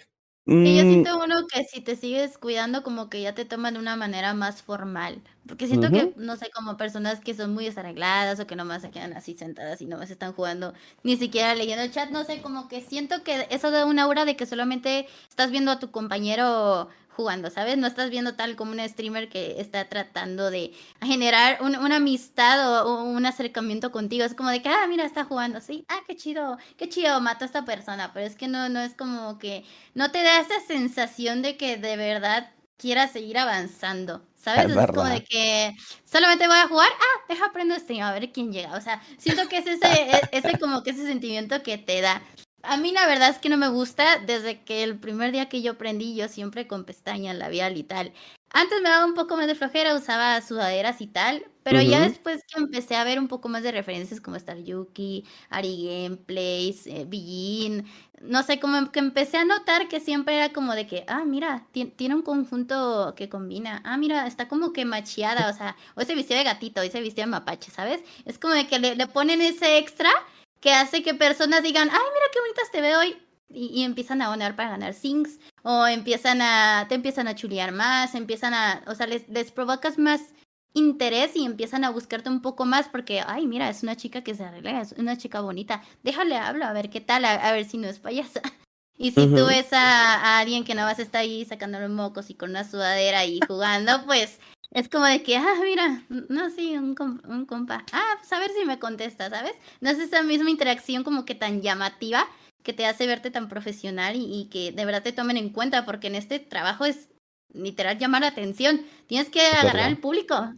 Y yo Mm, siento uno que si te sigues cuidando como que ya te toman de una manera más formal, porque siento que, ujú. no sé, como personas que son muy desarregladas o que nomás se quedan así sentadas y nomás están jugando, ni siquiera leyendo el chat, no sé, como que siento que eso da una aura de que solamente estás viendo a tu compañero jugando, ¿sabes? No estás viendo tal como un streamer que está tratando de generar un- una amistad o, o un acercamiento contigo. Es como de que, ah, mira, está jugando, sí, ah, qué chido, qué chido, mató a esta persona, pero es que no, no es como que no te da esa sensación de que de verdad quieras seguir avanzando, ¿sabes? Es Es como verdad. de que solamente voy a jugar, ah, deja aprendo este a ver quién llega. O sea, siento que es ese, e- ese como que ese sentimiento que te da. A mí la verdad es que no me gusta desde que el primer día que yo prendí, yo siempre con pestañas, labial y tal. Antes me daba un poco más de flojera, usaba sudaderas y tal, pero ya Ujú. después que empecé a ver un poco más de referencias como Star Yuki, Ari Gameplays, eh, Bijin, no sé, como que empecé a notar que siempre era como de que, ah, mira, ti- tiene un conjunto que combina, ah, mira, está como que macheada, o sea, o ese vestido de gatito, o ese vestido de mapache, ¿sabes? Es como de que le, le ponen ese extra que hace que personas digan, ay, mira qué bonitas te veo hoy, y, y empiezan a abonar para ganar Sings, o empiezan a, te empiezan a chulear más, empiezan a, o sea, les, les provocas más interés y empiezan a buscarte un poco más porque, ay, mira, es una chica que se arregla, es una chica bonita, déjale hablo, a ver qué tal, a, a ver si no es payasa. Y si tú Ujú. ves a, a alguien que nada más está ahí sacando los mocos y con una sudadera y jugando, pues es como de que, ah, mira, no, sí, un, com- un compa. Ah, pues a ver si me contesta, ¿sabes? No es esa misma interacción como que tan llamativa que te hace verte tan profesional y, y que de verdad te tomen en cuenta, porque en este trabajo es literal llamar la atención. Tienes que Es agarrar verdad. al público.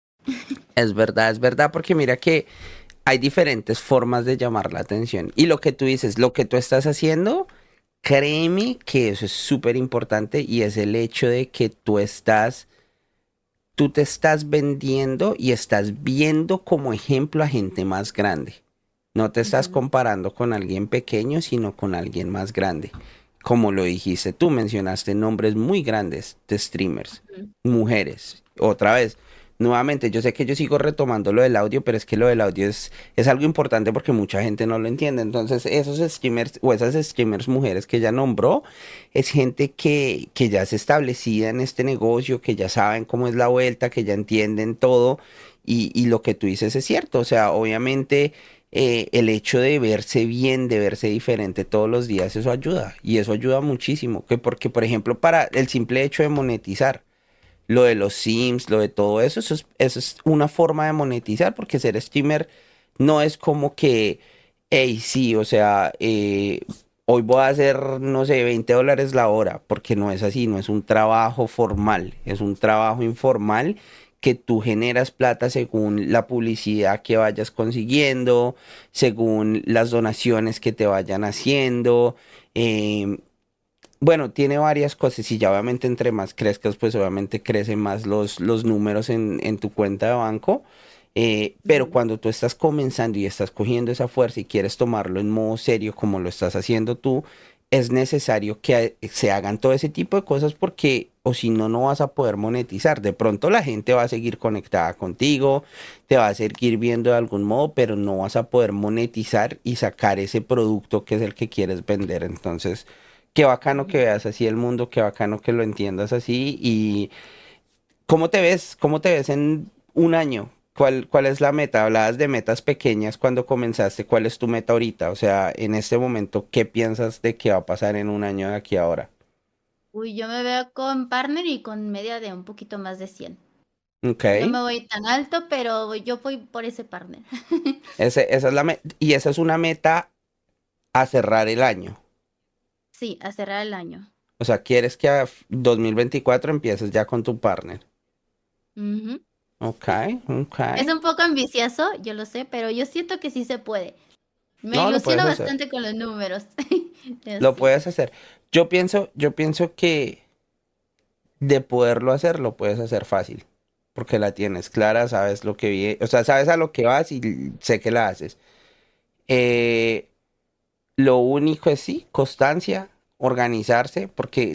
Es verdad, es verdad, porque mira que hay diferentes formas de llamar la atención. Y lo que tú dices, lo que tú estás haciendo, créeme que eso es súper importante y es el hecho de que tú estás, tú te estás vendiendo y estás viendo como ejemplo a gente más grande. No te estás Ujú, comparando con alguien pequeño, sino con alguien más grande. Como lo dijiste, tú mencionaste nombres muy grandes de streamers, ujú. mujeres. Otra vez, nuevamente, yo sé que yo sigo retomando lo del audio, pero es que lo del audio es, es algo importante porque mucha gente no lo entiende. Entonces, esos streamers o esas streamers mujeres que ella nombró, es gente que, que ya es establecida en este negocio, que ya saben cómo es la vuelta, que ya entienden todo. Y, y lo que tú dices es cierto. O sea, obviamente eh, el hecho de verse bien, de verse diferente todos los días, eso ayuda. Y eso ayuda muchísimo. Que porque, por ejemplo, para el simple hecho de monetizar, lo de los Sims, lo de todo eso, eso es, eso es una forma de monetizar, porque ser streamer no es como que, hey, sí, o sea, eh, hoy voy a hacer, no sé, veinte dólares la hora, porque no es así, no es un trabajo formal, es un trabajo informal que tú generas plata según la publicidad que vayas consiguiendo, según las donaciones que te vayan haciendo. em, bueno, tiene varias cosas y ya obviamente entre más crezcas, pues obviamente crecen más los, los números en, en tu cuenta de banco. Eh, pero Ujú. cuando tú estás comenzando y estás cogiendo esa fuerza y quieres tomarlo en modo serio como lo estás haciendo tú, es necesario que se hagan todo ese tipo de cosas porque o si no, no vas a poder monetizar. De pronto la gente va a seguir conectada contigo, te va a seguir viendo de algún modo, pero no vas a poder monetizar y sacar ese producto que es el que quieres vender. Entonces, qué bacano que veas así el mundo, qué bacano que lo entiendas así. ¿Y cómo te ves? ¿Cómo te ves en un año? ¿Cuál, cuál es la meta? Hablabas de metas pequeñas cuando comenzaste. ¿Cuál es tu meta ahorita? O sea, en este momento, ¿qué piensas de qué va a pasar en un año de aquí a ahora? Uy, yo me veo con partner y con media de un poquito más de cien. Ok. No me voy tan alto, pero yo voy por ese partner. Ese- esa es la me- y esa es una meta a cerrar el año. Sí, a cerrar el año. O sea, quieres que a f- dos mil veinticuatro empieces ya con tu partner. Ujú. Ok, ok. Es un poco ambicioso, yo lo sé, pero yo siento que sí se puede. Me No, lo puedes ilusiono hacer. bastante con los números. Lo Así. puedes hacer. Yo pienso, yo pienso que de poderlo hacer, lo puedes hacer fácil. Porque la tienes clara, sabes lo que viene, o sea, sabes a lo que vas y sé que la haces. Eh, lo único es sí, constancia, organizarse, porque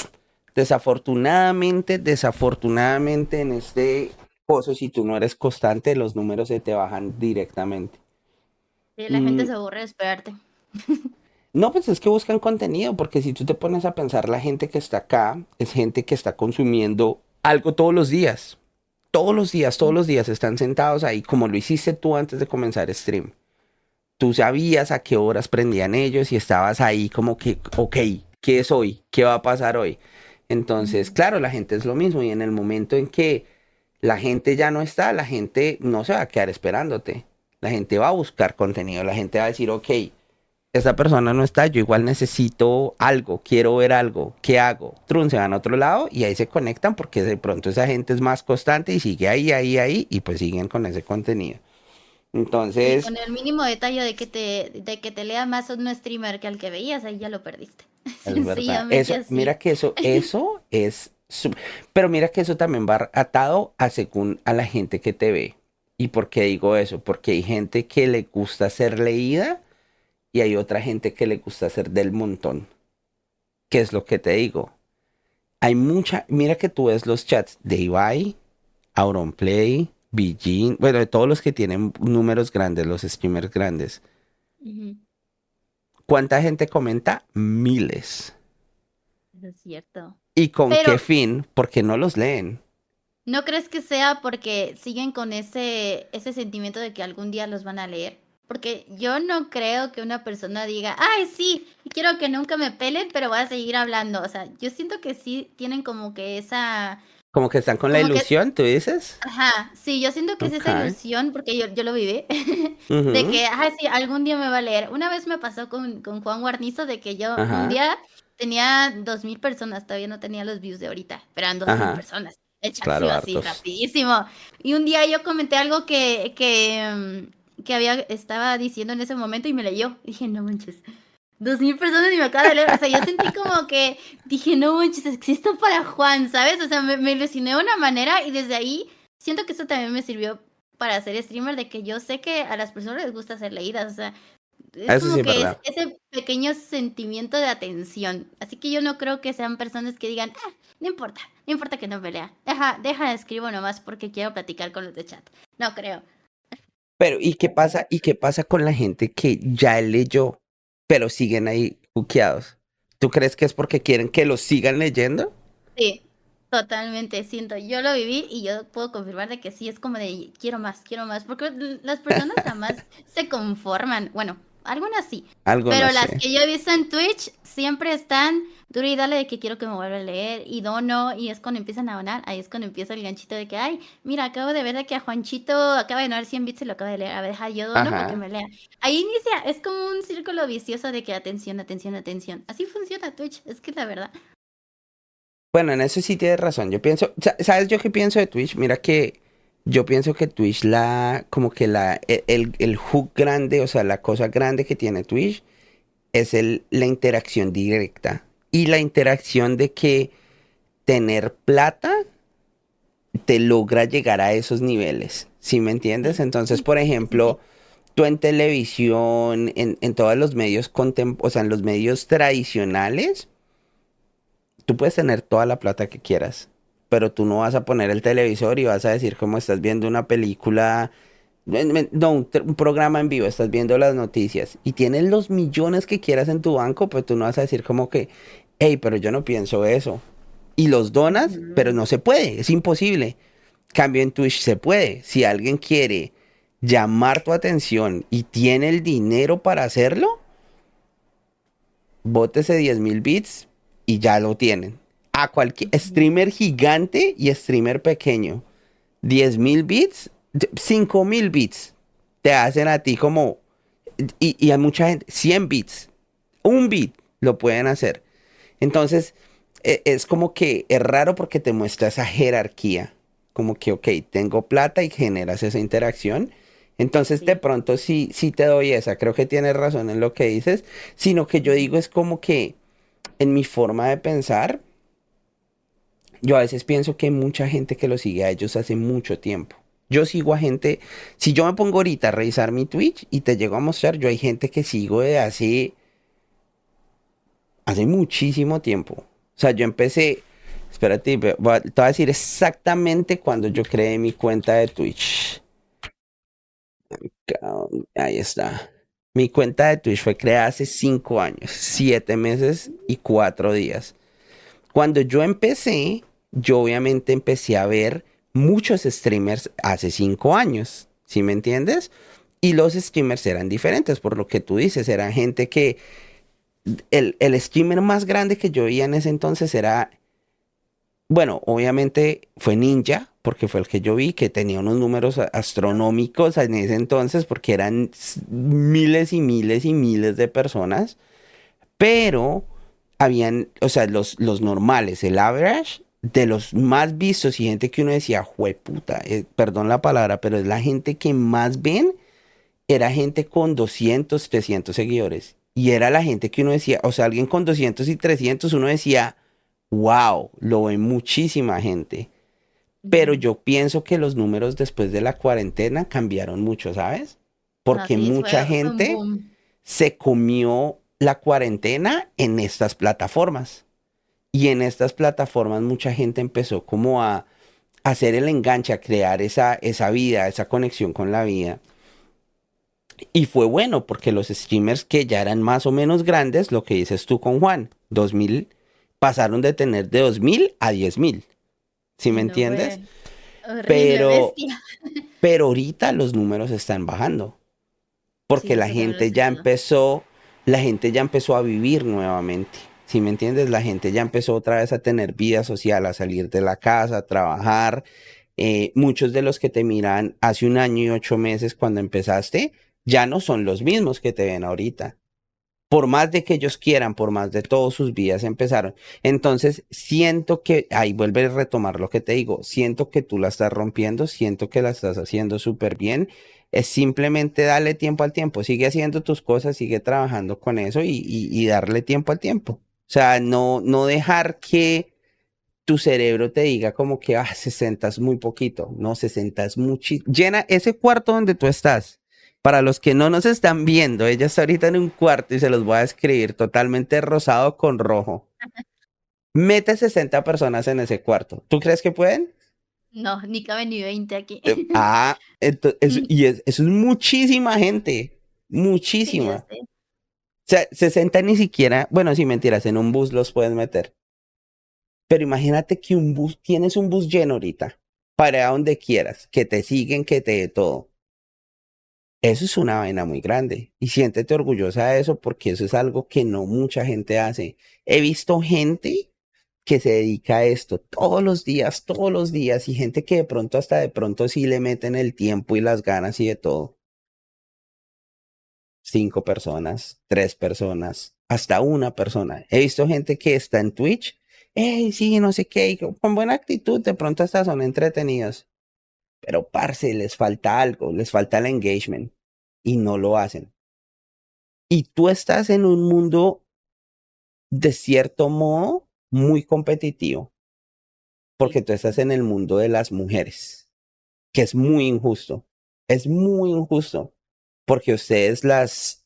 desafortunadamente, desafortunadamente en este coso, si tú no eres constante, los números se te bajan directamente. Sí, la gente Mm, se aburre de esperarte. no, pues es que buscan contenido, porque si tú te pones a pensar, la gente que está acá es gente que está consumiendo algo todos los días. Todos los días, todos los días están sentados ahí, como lo hiciste tú antes de comenzar stream. Tú sabías a qué horas prendían ellos y estabas ahí como que, ok, ¿qué es hoy? ¿Qué va a pasar hoy? Entonces, Ujú. claro, la gente es lo mismo y en el momento en que la gente ya no está, la gente no se va a quedar esperándote. La gente va a buscar contenido, la gente va a decir, ok, esta persona no está, yo igual necesito algo, quiero ver algo, ¿qué hago? Trun, se van a otro lado y ahí se conectan porque de pronto esa gente es más constante y sigue ahí, ahí, ahí y pues siguen con ese contenido. Sí, Entonces, con el mínimo detalle de que te, de que te lea más un streamer que al que veías, ahí ya lo perdiste. es verdad. Sencillamente Eso, así. mira que eso, eso es, su- pero mira que eso también va atado a según a la gente que te ve. ¿Y por qué digo eso? Porque hay gente que le gusta ser leída y hay otra gente que le gusta ser del montón. ¿Qué es lo que te digo? Hay mucha, mira que tú ves los chats de Ibai, Auronplay, Bijin, bueno, de todos los que tienen números grandes, los streamers grandes. Ujú. ¿Cuánta gente comenta? Miles. Eso es cierto. ¿Y con qué Pero, fin? Porque no los leen. ¿no crees que sea porque siguen con ese, ese sentimiento de que algún día los van a leer? Porque yo no creo que una persona diga, ay, sí, quiero que nunca me pelen, pero voy a seguir hablando. O sea, yo siento que sí tienen como que esa, Como que están con la como que, ilusión, ¿tú dices? ajá, sí, yo siento que es Ok. esa ilusión, porque yo, yo lo viví, de Ujú. que, ay, sí, algún día me va a leer. Una vez me pasó con, con Juan Guarnizo de que yo un Ajá. día tenía dos mil personas, todavía no tenía los views de ahorita, pero eran dos mil Ajá. personas. El chat se Claro, iba así hartos. rapidísimo. Y un día yo comenté algo que, que, mm, que había, estaba diciendo en ese momento y me leyó. Dije, no manches, dos mil personas y me acaba de leer. O sea, yo sentí como que dije, no manches, existo para Juan, ¿sabes? O sea, me, me ilusioné de una manera y desde ahí siento que eso también me sirvió para ser streamer, de que yo sé que a las personas les gusta ser leídas. O sea, es Eso sí como es que es verdad. ese pequeño sentimiento de atención. Así que yo no creo que sean personas que digan, ah, no importa, no importa que no me lea. Deja, deja, escribo nomás porque quiero platicar con los de chat. No creo. Pero, ¿y qué pasa? ¿Y qué pasa con la gente que ya leyó, pero siguen ahí buqueados? ¿Tú crees que es porque quieren que los sigan leyendo? Sí, totalmente, siento, yo lo viví y yo puedo confirmar de que sí, es como de quiero más, quiero más, porque l- las personas jamás se conforman, bueno, algunas sí, Algo no pero las sé. que yo he visto en Twitch siempre están duro y dale de que quiero que me vuelva a leer y dono y es cuando empiezan a donar, ahí es cuando empieza el ganchito de que, ay, mira, acabo de ver de que a Juanchito acaba de donar cien bits y lo acaba de leer, a ver, deja, yo dono para que Ajá. me lea. Ahí inicia, es como un círculo vicioso de que atención, atención, atención, así funciona Twitch, es que es la verdad. Bueno, en eso sí tienes razón. Yo pienso, sa- ¿sabes yo qué pienso de Twitch? Mira que yo pienso que Twitch la, como que la, e- el, el hook grande, o sea, la cosa grande que tiene Twitch es el, la interacción directa. Y la interacción de que tener plata te logra llegar a esos niveles. ¿Sí me entiendes? Sí, Entonces, por sí, sí, ejemplo, sí. tú en televisión, en, en todos los medios contem, o sea, en los medios tradicionales, tú puedes tener toda la plata que quieras, pero tú no vas a poner el televisor y vas a decir cómo estás viendo una película, no, un, un programa en vivo, estás viendo las noticias y tienes los millones que quieras en tu banco, pero tú no vas a decir como que, hey, pero yo no pienso eso. Y los donas, pero Ujú. no se puede, es imposible. Cambio en Twitch se puede. Si alguien quiere llamar tu atención y tiene el dinero para hacerlo, bótese diez mil bits y ya lo tienen. A cualquier Ujú. streamer gigante y streamer pequeño. Diez mil bits, cinco mil bits te hacen a ti como... Y, y a mucha gente, cien bits, un bit lo pueden hacer. Entonces, e- es como que es raro porque te muestra esa jerarquía. Como que, ok, tengo plata y generas esa interacción. Entonces, de Sí. pronto sí, sí te doy esa. Creo que tienes razón en lo que dices. Sino que yo Ujú. digo es como que en mi forma de pensar, yo a veces pienso que hay mucha gente que lo sigue a ellos hace mucho tiempo. Yo sigo a gente, si yo me pongo ahorita a revisar mi Twitch y te llego a mostrar, yo hay gente que sigo de hace, hace muchísimo tiempo. O sea, yo empecé, espérate, ve- voy a- te voy a decir exactamente cuando yo creé mi cuenta de Twitch. Ca- Ahí está. Mi cuenta de Twitch fue creada hace cinco años, siete meses y cuatro días. Cuando yo empecé, yo obviamente empecé a ver muchos streamers hace cinco años, ¿sí me entiendes? Y los streamers eran diferentes, por lo que tú dices, eran gente que el, el streamer más grande que yo veía en ese entonces era, bueno, obviamente fue Ninja, porque fue el que yo vi, que tenía unos números a- astronómicos en ese entonces, porque eran s- miles y miles y miles de personas, pero habían, o sea, los, los normales, el average de los más vistos y gente que uno decía, jueputa, eh, perdón la palabra, pero es la gente que más ven, era gente con doscientos trescientos seguidores. Y era la gente que uno decía, o sea, alguien con doscientos y trescientos uno decía, wow, lo ve muchísima gente. Pero Ujú. yo pienso que los números después de la cuarentena cambiaron mucho, ¿sabes? No, Porque sí, mucha fue, fue un gente boom. se comió la cuarentena en estas plataformas. Y en estas plataformas mucha gente empezó como a hacer el enganche, a crear esa, esa vida, esa conexión con la vida. Y fue bueno porque los streamers que ya eran más o menos grandes, lo que dices tú con Juan, dos mil pasaron de tener de dos mil a diez mil, ¿sí me Sí, no entiendes? fue horrible, Pero, bestia. pero ahorita los números están bajando porque Sí, la eso también lo he gente ya escuchado. empezó, la gente ya empezó a vivir nuevamente. ¿Sí me entiendes? La gente ya empezó otra vez a tener vida social, a salir de la casa, a trabajar. Eh, muchos de los que te miran hace un año y ocho meses cuando empezaste, ya no son los mismos que te ven ahorita. Por más de que ellos quieran, por más de todos sus vidas empezaron. Entonces, siento que, ahí vuelve a retomar lo que te digo, siento que tú la estás rompiendo, siento que la estás haciendo súper bien. Es simplemente darle tiempo al tiempo, sigue haciendo tus cosas, sigue trabajando con eso y, y, y darle tiempo al tiempo. O sea, no, no dejar que tu cerebro te diga como que, ah, sesenta es muy poquito. No, sesenta es muchísimo. Llena ese cuarto donde tú estás. Para los que no nos están viendo, ella está ahorita en un cuarto y se los voy a escribir totalmente rosado con rojo. Mete sesenta personas en ese cuarto. ¿Tú crees que pueden? No, ni cabe ni veinte aquí. Eh, ah, ento- eso, y es- eso es muchísima gente. Sí, ya Muchísima. sé. O sea, sesenta ni siquiera, bueno, si mentiras, en un bus los puedes meter. Pero imagínate que un bus, tienes un bus lleno ahorita, para donde quieras, que te siguen, que te dé todo. Eso es una vaina muy grande. Y siéntete orgullosa de eso porque eso es algo que no mucha gente hace. He visto gente que se dedica a esto todos los días, todos los días, y gente que de pronto hasta de pronto sí le meten el tiempo y las ganas y de todo. Cinco personas, tres personas, hasta una persona. He visto gente que está en Twitch, hey, sí, no sé qué, y con buena actitud, de pronto hasta son entretenidos. Pero, parce, les falta algo, les falta el engagement y no lo hacen. Y tú estás en un mundo, de cierto modo, muy competitivo, porque Sí. tú estás en el mundo de las mujeres, que es muy injusto. Es muy injusto. porque ustedes las,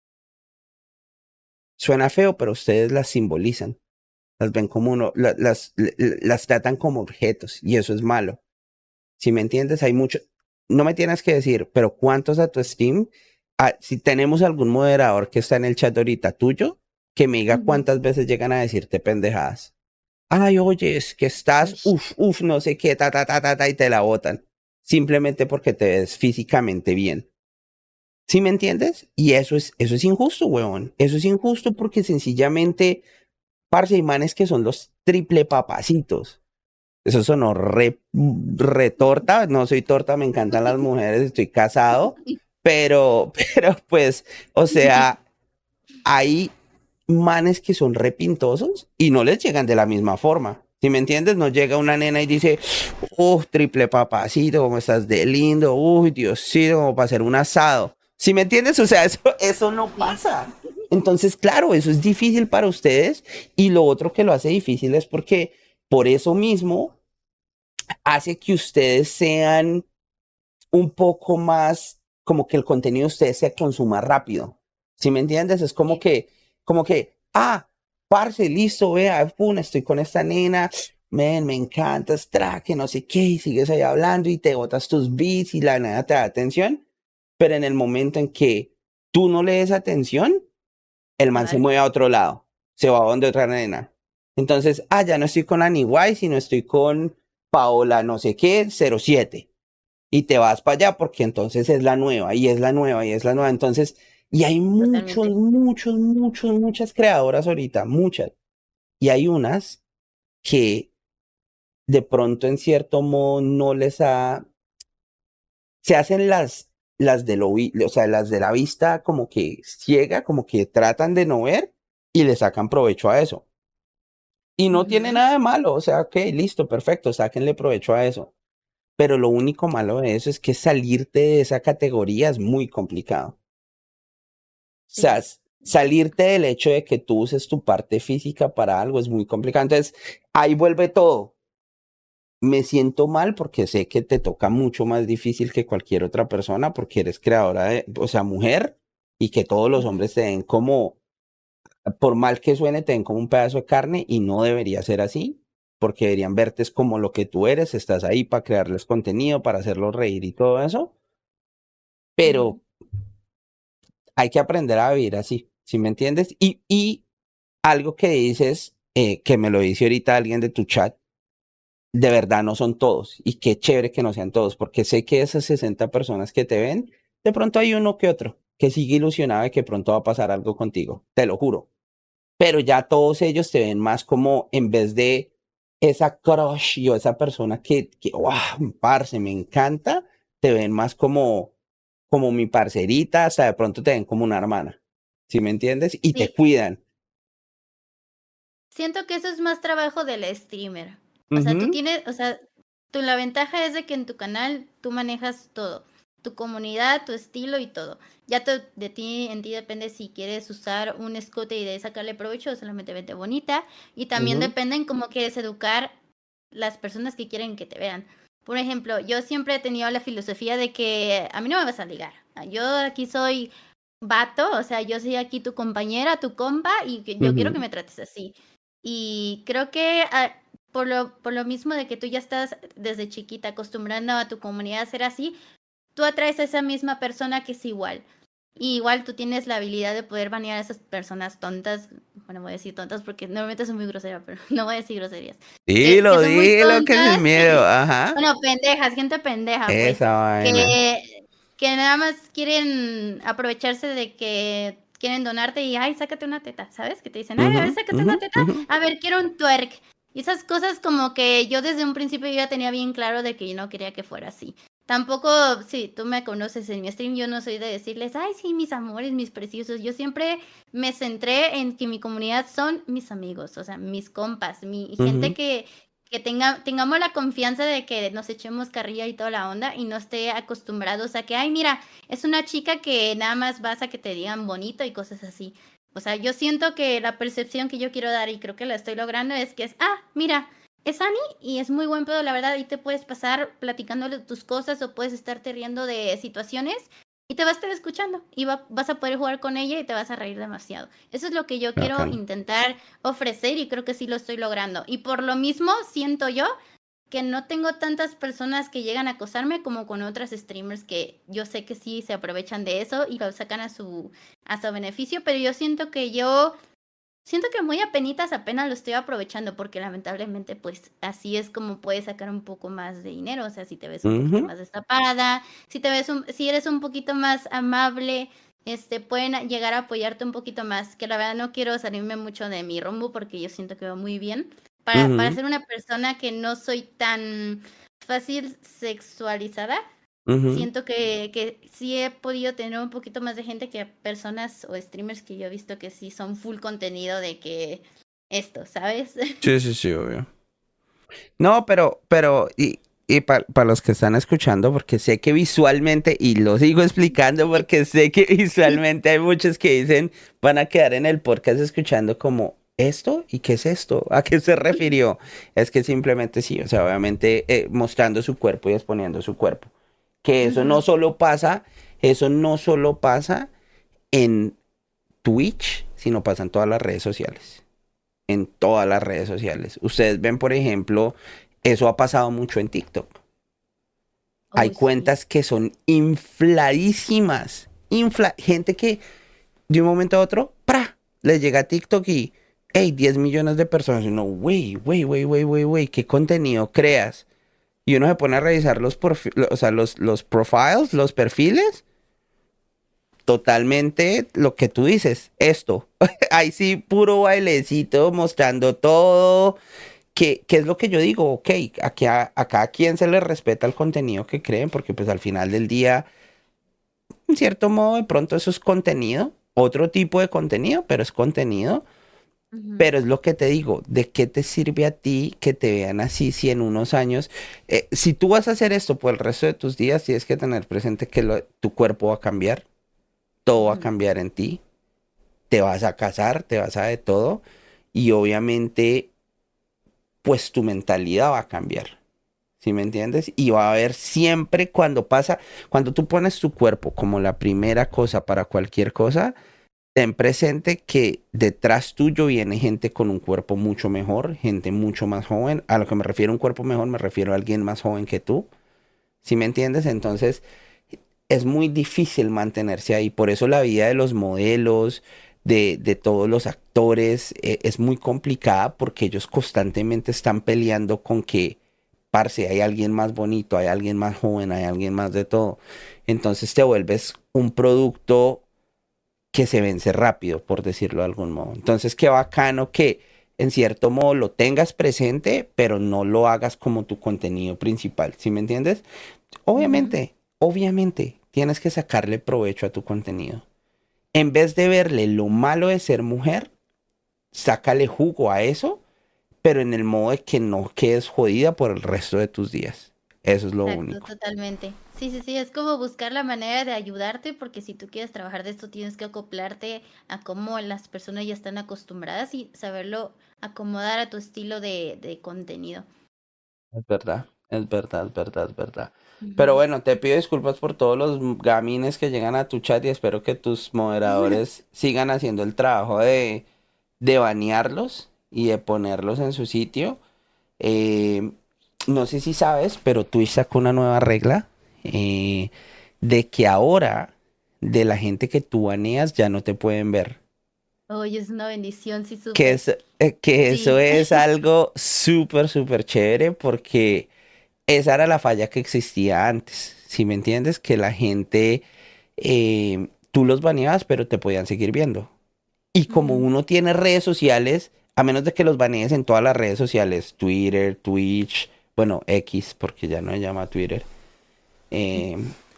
suena feo, pero ustedes las simbolizan, las ven como uno, la- las, l- l- las tratan como objetos y eso es malo. Si me entiendes, hay mucho, no me tienes que decir, pero ¿cuántos a tu Steam? Ah, si tenemos algún moderador que está en el chat ahorita tuyo, que me diga Ujú. cuántas veces llegan a decirte pendejadas. Ay, oye, es que estás, Ush. uf, uf, no sé qué, ta, ta, ta, ta, ta, y te la botan. Simplemente porque te ves físicamente bien. ¿Sí me entiendes? Y eso es, eso es injusto, huevón. Eso es injusto porque sencillamente, parce, hay manes que son los triple papacitos. Eso sonó re, re torta. No soy torta, me encantan las mujeres, estoy casado. Pero, pero pues, o sea, hay manes que son repintosos y no les llegan de la misma forma. Si me entiendes, no llega una nena y dice, oh, triple papacito, cómo estás de lindo, uy, Diosito, como para hacer un asado. Si me entiendes, o sea, eso, eso no Sí. pasa. Entonces, claro, eso es difícil para ustedes y lo otro que lo hace difícil es porque por eso mismo hace que ustedes sean un poco más, como que el contenido de ustedes se consuma rápido. ¿Sí me entiendes? Es como Sí. que, como que, ah, parce, listo, vea, pum, estoy con esta nena, men, me encantas, tra, que no sé qué, y sigues ahí hablando y te botas tus beats y la nena te da atención, pero en el momento en que tú no le des atención, el Se man se va. mueve a otro lado, se va a donde otra nena. Entonces, ah, ya no estoy con Annie White, sino estoy con Paola no sé qué, cero siete y te vas para allá porque entonces es la nueva y es la nueva y es la nueva. Entonces, y hay muchos, Totalmente. muchos, muchos, muchas creadoras ahorita, muchas. Y hay unas que de pronto en cierto modo no les ha, se hacen las, las de lo, o sea, las de la vista como que ciega, como que tratan de no ver y le sacan provecho a eso. Y no tiene Ujú. nada de malo, o sea, ok, listo, perfecto, sáquenle provecho a eso. Pero lo único malo de eso es que salirte de esa categoría es muy complicado. O sea, Sí. s- salirte del hecho de que tú uses tu parte física para algo es muy complicado. Entonces, ahí vuelve todo. Me siento mal porque sé que te toca mucho más difícil que cualquier otra persona porque eres creadora de, o sea, mujer y que todos los Ujú. hombres te den como, por mal que suene, te den como un pedazo de carne y no debería ser así porque deberían verte es como lo que tú eres, estás ahí para crearles contenido, para hacerlos reír y todo eso, Ujú. pero hay que aprender a vivir así, ¿sí me entiendes? Y, y algo que dices, eh, que me lo dice ahorita alguien de tu chat, de verdad no son todos. Y qué chévere que no sean todos, porque sé que esas sesenta personas que te ven, de pronto hay uno que otro que sigue ilusionado de que pronto va a pasar algo contigo, te lo juro. Pero ya todos ellos te ven más como en vez de esa crush o esa persona que, que wow, parce, me encanta, te ven más como, como mi parcerita, hasta de pronto te ven como una hermana, ¿sí me entiendes? Y te Sí. cuidan. Siento que eso es más trabajo del streamer. O sea, tú Ujú, tienes, o sea, tú, la ventaja es de que en tu canal tú manejas todo, tu comunidad, tu estilo y todo. Ya te- de ti, en ti depende si quieres usar un escote y de ahí sacarle provecho o solamente vete bonita. Y también ujú, depende en cómo quieres educar las personas que quieren que te vean. Por ejemplo, yo siempre he tenido la filosofía de que a mí no me vas a ligar. Yo aquí soy vato, o sea, yo soy aquí tu compañera, tu compa, y que yo quiero que ujú. me trates así. Y creo que ah, por lo, por lo mismo de que tú ya estás desde chiquita acostumbrando a tu comunidad a ser así, tú atraes a esa misma persona que es igual. Y igual tú tienes la habilidad de poder banear a esas personas tontas, bueno, voy a decir tontas porque normalmente soy muy grosera, pero no voy a decir groserías. Que, que Dilo, son muy dilo que sin tontas, miedo, ajá. bueno, pendejas, gente pendeja, pues, Esa vaina. que, que nada más quieren aprovecharse de que quieren donarte y, ay, sácate una teta, ¿sabes? Que te dicen, ay, a ver, Ujú, sácate ujú, una teta, ujú, a ver, quiero un twerk. Y esas cosas como que yo desde un principio ya tenía bien claro de que yo no quería que fuera así. Tampoco, sí, tú me conoces en mi stream, yo no soy de decirles, ay, sí, mis amores, mis preciosos. Yo siempre me centré en que mi comunidad son mis amigos, o sea, mis compas, mi gente ujú. que, que tenga, tengamos la confianza de que nos echemos carrilla y toda la onda y no esté acostumbrados a que, ay, mira, es una chica que nada más vas a que te digan bonito y cosas así. O sea, yo siento que la percepción que yo quiero dar y creo que la estoy logrando es que es, ah, mira, es Ani y es muy buen pedo, la verdad, y te puedes pasar platicándole tus cosas o puedes estarte riendo de situaciones y te va a estar escuchando y va, vas a poder jugar con ella y te vas a reír demasiado. Eso es lo que yo quiero Bacano. intentar ofrecer y creo que sí lo estoy logrando. Y por lo mismo siento yo que no tengo tantas personas que llegan a acosarme como con otras streamers que yo sé que sí se aprovechan de eso y lo sacan a su, a su beneficio, pero yo siento que yo, siento que muy apenitas apenas lo estoy aprovechando porque lamentablemente pues así es como puedes sacar un poco más de dinero, o sea, si te ves un poquito Ujú, más destapada, si te ves un, si eres un poquito más amable, este, pueden a- llegar a apoyarte un poquito más, que la verdad no quiero salirme mucho de mi rumbo porque yo siento que va muy bien. Para, para ujú, ser una persona que no soy tan fácil sexualizada, ujú. siento que, que sí he podido tener un poquito más de gente que personas o streamers que yo he visto que sí son full contenido de que esto, ¿sabes? Sí, sí, sí, obvio. No, pero, pero, y, y para los que están escuchando, porque sé que visualmente, y lo sigo explicando porque sé que visualmente hay muchos que dicen, van a quedar en el podcast escuchando como, ¿esto? ¿Y qué es esto? ¿A qué se refirió? Es que simplemente sí, o sea, obviamente eh, mostrando su cuerpo y exponiendo su cuerpo. Que eso no Ujú, solo pasa, eso no solo pasa en Twitch, sino pasa en todas las redes sociales. En todas las redes sociales. Ustedes ven, por ejemplo, eso ha pasado mucho en TikTok. Hay uy, sí. cuentas que son infladísimas. Infla gente que de un momento a otro, ¡pra! Les llega a TikTok y, hey, diez millones de personas. Y uno, wey, wey, wey, wey, wey, wey, ¿qué contenido creas? Y uno se pone a revisar los, profi- o sea, los, los profiles, los perfiles. Totalmente lo que tú dices, esto. Ahí sí, puro bailecito, mostrando todo. ¿Qué, qué es lo que yo digo? Ok, aquí a, a cada quien se le respeta el contenido que creen, porque pues al final del día, en cierto modo, de pronto eso es contenido, otro tipo de contenido, pero es contenido. Ujú, Pero es lo que te digo, ¿de qué te sirve a ti que te vean así si en unos años, eh, si tú vas a hacer esto por el resto de tus días, tienes que tener presente que lo- tu cuerpo va a cambiar, todo va a ujú. cambiar en ti, te vas a casar, te vas a de todo, y obviamente, pues tu mentalidad va a cambiar. ¿Sí me entiendes? Y va a haber siempre cuando pasa, cuando tú pones tu cuerpo como la primera cosa para cualquier cosa, ten presente que detrás tuyo viene gente con un cuerpo mucho mejor, gente mucho más joven. A lo que me refiero a un cuerpo mejor, me refiero a alguien más joven que tú. ¿Sí me entiendes? Entonces, es muy difícil mantenerse ahí. Por eso la vida de los modelos, de, de todos los actores, eh, es muy complicada porque ellos constantemente están peleando con que, parce, hay alguien más bonito, hay alguien más joven, hay alguien más de todo. Entonces te vuelves un producto que se vence rápido, por decirlo de algún modo. Entonces, qué bacano que en cierto modo lo tengas presente, pero no lo hagas como tu contenido principal. ¿Sí me entiendes? Ujú. Obviamente, obviamente, tienes que sacarle provecho a tu contenido. En vez de verle lo malo de ser mujer, sácale jugo a eso, pero en el modo de que no quedes jodida por el resto de tus días. Eso es lo Exacto, único. totalmente. Sí, sí, sí, es como buscar la manera de ayudarte porque si tú quieres trabajar de esto tienes que acoplarte a cómo las personas ya están acostumbradas y saberlo acomodar a tu estilo de, de contenido. Es verdad, es verdad, es verdad, es verdad. Pero Ujú. bueno, te pido disculpas por todos los gamines que llegan a tu chat y espero que tus moderadores sigan haciendo el trabajo de, de banearlos y de ponerlos en su sitio. Eh, no sé si sabes, pero Twitch sacó una nueva regla eh, de que ahora de la gente que tú baneas ya no te pueden ver. Oye, es una bendición, sí, Que, súper. es, eh, que eso Sí. es algo súper, súper chévere porque esa era la falla que existía antes. Si me entiendes, que la gente, eh, tú los baneabas, pero te podían seguir viendo. Y como Ujú, uno tiene redes sociales, a menos de que los banees en todas las redes sociales, Twitter, Twitch, bueno, X, porque ya no se llama Twitter, eh,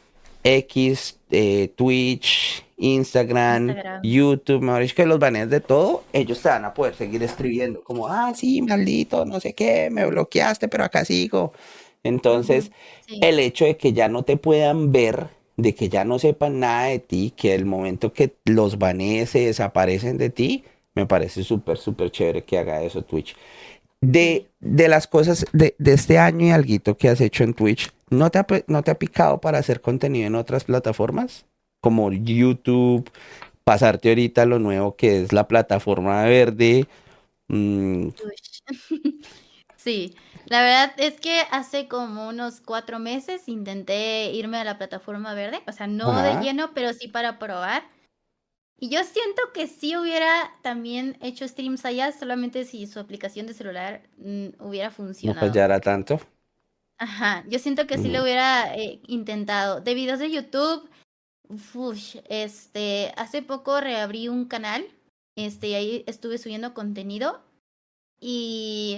X, eh, Twitch, Instagram, Instagram. YouTube, mejor dicho, que los banees de todo, ellos te van a poder seguir escribiendo, como, ah, sí, maldito, no sé qué, me bloqueaste, pero acá sigo. Entonces, Ujú, sí. el hecho de que ya no te puedan ver, de que ya no sepan nada de ti, que el momento que los banees se desaparecen de ti, me parece súper, súper chévere que haga eso Twitch. De, Sí. de las cosas de, de este año y alguito que has hecho en Twitch, ¿no te ha, pe- no te ha picado para hacer contenido en otras plataformas? como YouTube, pasarte ahorita a lo nuevo que es la plataforma verde. mm, Ush. Sí, la verdad es que hace como unos cuatro meses intenté irme a la plataforma verde, o sea, no de ajá, lleno, pero sí para probar. Y yo siento que sí hubiera también hecho streams allá, solamente si su aplicación de celular mm, hubiera no funcionado. fallara tanto. Ajá, yo siento que sí lo Ujú, hubiera eh, intentado. De videos de YouTube, ush, este, hace poco reabrí un canal, este, y ahí estuve subiendo contenido y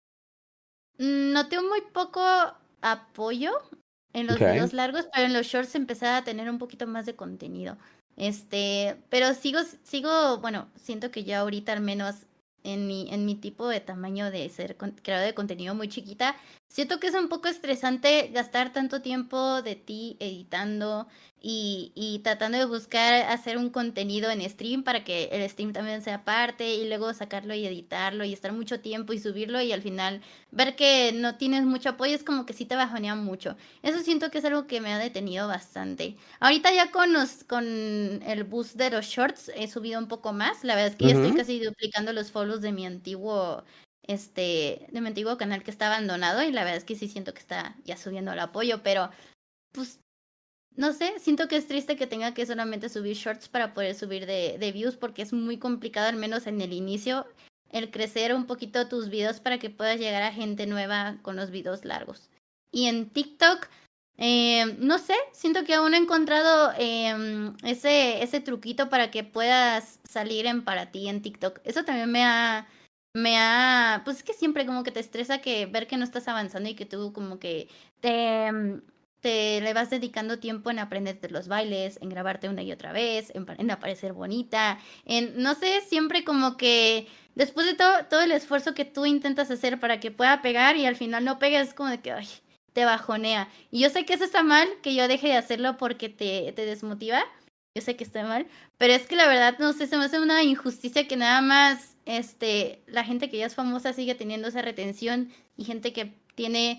mm, noté muy poco apoyo en los ok. videos largos, pero en los shorts empecé a tener un poquito más de contenido. Este, pero sigo, sigo, bueno, siento que ya ahorita al menos en mi, en mi tipo de tamaño de ser con- creador de contenido muy chiquita, siento que es un poco estresante gastar tanto tiempo de ti editando y, y tratando de buscar hacer un contenido en stream para que el stream también sea parte y luego sacarlo y editarlo y estar mucho tiempo y subirlo y al final ver que no tienes mucho apoyo es como que sí te bajonea mucho. Eso siento que es algo que me ha detenido bastante. Ahorita ya con los, con el boost de los shorts he subido un poco más. La verdad es que ya estoy Ujú. casi duplicando los follows de mi antiguo, este, de mi antiguo canal que está abandonado y la verdad es que sí siento que está ya subiendo el apoyo, pero pues no sé, siento que es triste que tenga que solamente subir shorts para poder subir de, de views porque es muy complicado, al menos en el inicio, el crecer un poquito tus videos para que puedas llegar a gente nueva con los videos largos. Y en TikTok, eh, no sé, siento que aún no he encontrado eh, ese, ese truquito para que puedas salir en para ti en TikTok. Eso también me ha, me ha, pues es que siempre como que te estresa que ver que no estás avanzando y que tú como que te te le vas dedicando tiempo en aprenderte los bailes, en grabarte una y otra vez, en, en aparecer bonita, en, no sé, siempre como que después de todo, todo el esfuerzo que tú intentas hacer para que pueda pegar y al final no pegas, es como de que, ay, te bajonea. Y yo sé que eso está mal, que yo deje de hacerlo porque te, te desmotiva, yo sé que está mal, pero es que la verdad, no sé, se me hace una injusticia que nada más, este, la gente que ya es famosa sigue teniendo esa retención y gente que tiene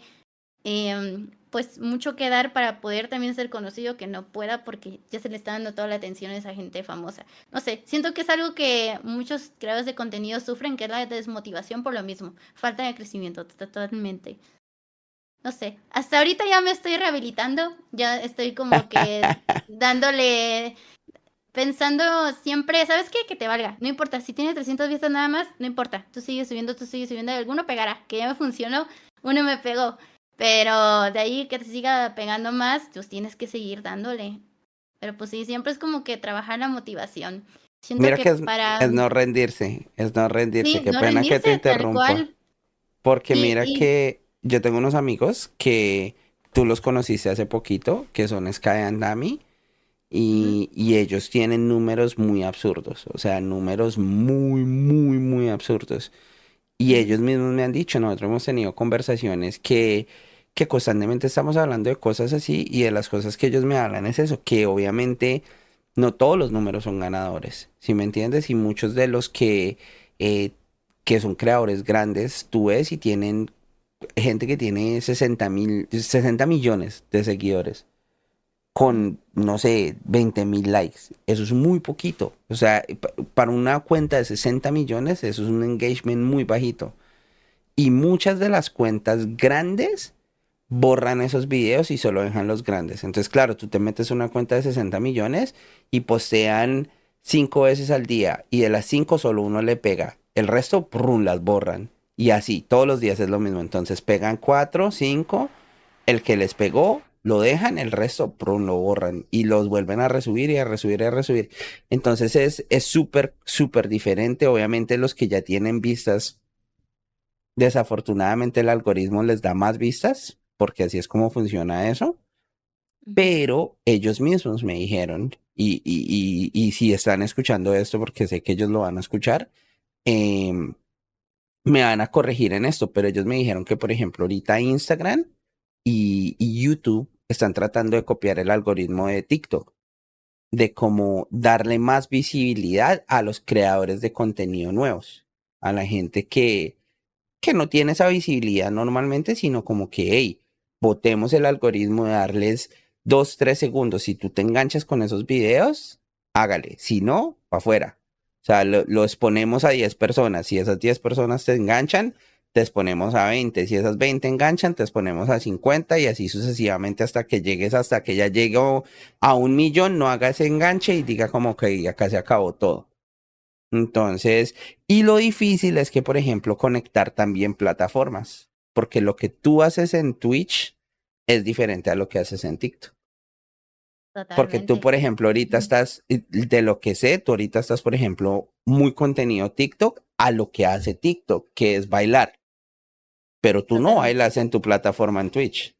em, pues mucho que dar para poder también ser conocido que no pueda porque ya se le está dando toda la atención a esa gente famosa. No sé, siento que es algo que muchos creadores de contenido sufren, que es la desmotivación por lo mismo, falta de crecimiento totalmente. No sé, hasta ahorita ya me estoy rehabilitando, ya estoy como que dándole, pensando siempre, ¿sabes qué? Que te valga, no importa, si tienes trescientas vistas nada más, no importa, tú sigues subiendo, tú sigues subiendo, alguno pegará, que ya me funcionó, uno me pegó, pero de ahí que te siga pegando más, pues tienes que seguir dándole. Pero pues sí, siempre es como que trabajar la motivación. Siento Mira que que es, para, es no rendirse, es no rendirse. sí, Qué no pena que te rendirse tal interrumpa. cual. Porque Y, mira y, que yo tengo unos amigos que tú los conociste hace poquito, que son Sky and Dami, ujú, y, y ellos tienen números muy absurdos, o sea, números muy, muy, muy absurdos. Y ujú, ellos mismos me han dicho, nosotros hemos tenido conversaciones que, que constantemente estamos hablando de cosas así y de las cosas que ellos me hablan es eso, que obviamente no todos los números son ganadores, ¿sí me entiendes? Y muchos de los que, eh, que son creadores grandes, tú ves y tienen gente que tiene sesenta mil, sesenta millones de seguidores ujú. con, no sé, veinte mil likes. Eso es muy poquito. O sea, pa- para una cuenta de sesenta millones, eso es un engagement muy bajito. Y muchas de las cuentas grandes borran esos videos y solo dejan los grandes. Entonces, claro, tú te metes una cuenta de sesenta millones y postean cinco veces al día y de las cinco solo uno le pega. El resto, prum, las borran. Y así, todos los días es lo mismo. Entonces pegan cuatro, cinco, el que les pegó lo dejan, el resto, prum, lo borran y los vuelven a resubir y a resubir y a resubir. Entonces es es súper, súper diferente. Obviamente los que ya tienen vistas, desafortunadamente el algoritmo les da más vistas, porque así es como funciona eso, Ujú. pero ellos mismos me dijeron, y, y, y, y si están escuchando esto, porque sé que ellos lo van a escuchar, em, me van a corregir en esto, pero ellos me dijeron que, por ejemplo, ahorita Instagram y, y YouTube están tratando de copiar el algoritmo de TikTok, de cómo darle más visibilidad a los creadores de contenido nuevos, a la gente que que no tiene esa visibilidad normalmente, sino como que, hey, botemos el algoritmo de darles dos, tres segundos. Si tú te enganchas con esos videos, hágale. Si no, para afuera. O sea, lo, lo exponemos a diez personas. Si esas diez personas te enganchan, te exponemos a veinte. Si esas veinte enganchan, te exponemos a cincuenta y así sucesivamente hasta que llegues, hasta que ya llegue a un millón, no haga ese enganche y diga como que acá se acabó todo. Entonces, y lo difícil es que, por ejemplo, conectar también plataformas, porque lo que tú haces en Twitch es diferente a lo que haces en TikTok. Porque tú, Totalmente. por ejemplo, ahorita estás, de lo que sé, tú ahorita estás, por ejemplo, muy contenido TikTok a lo que hace TikTok, que es bailar. Pero tú no Totalmente. bailas en tu plataforma en Twitch.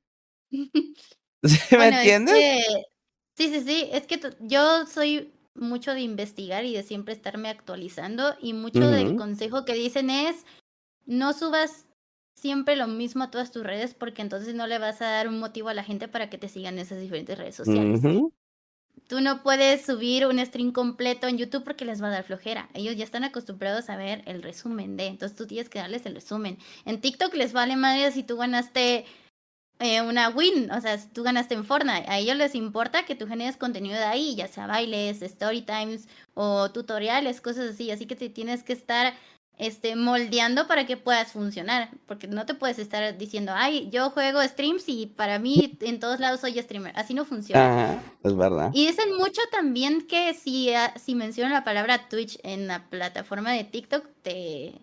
¿Sí me Bueno, es entiendes? que sí, sí, sí, es que to- yo soy mucho de investigar y de siempre estarme actualizando y mucho del Ujú, consejo que dicen es no subas siempre lo mismo a todas tus redes porque entonces no le vas a dar un motivo a la gente para que te sigan en esas diferentes redes sociales. ujú. Tú no puedes subir un stream completo en YouTube porque les va a dar flojera. Ellos ya están acostumbrados a ver el resumen de, entonces tú tienes que darles el resumen. En TikTok les vale madre si tú ganaste eh, una win, o sea, si tú ganaste en Fortnite. A ellos les importa que tú generes contenido de ahí, ya sea bailes, story times o tutoriales, cosas así. Así que te tienes que estar este, moldeando para que puedas funcionar, porque no te puedes estar diciendo, ay, yo juego streams y para mí en todos lados soy streamer. Así no funciona. Ajá, es verdad. Y dicen mucho también que si, ah, si mencionan la palabra Twitch en la plataforma de TikTok, te,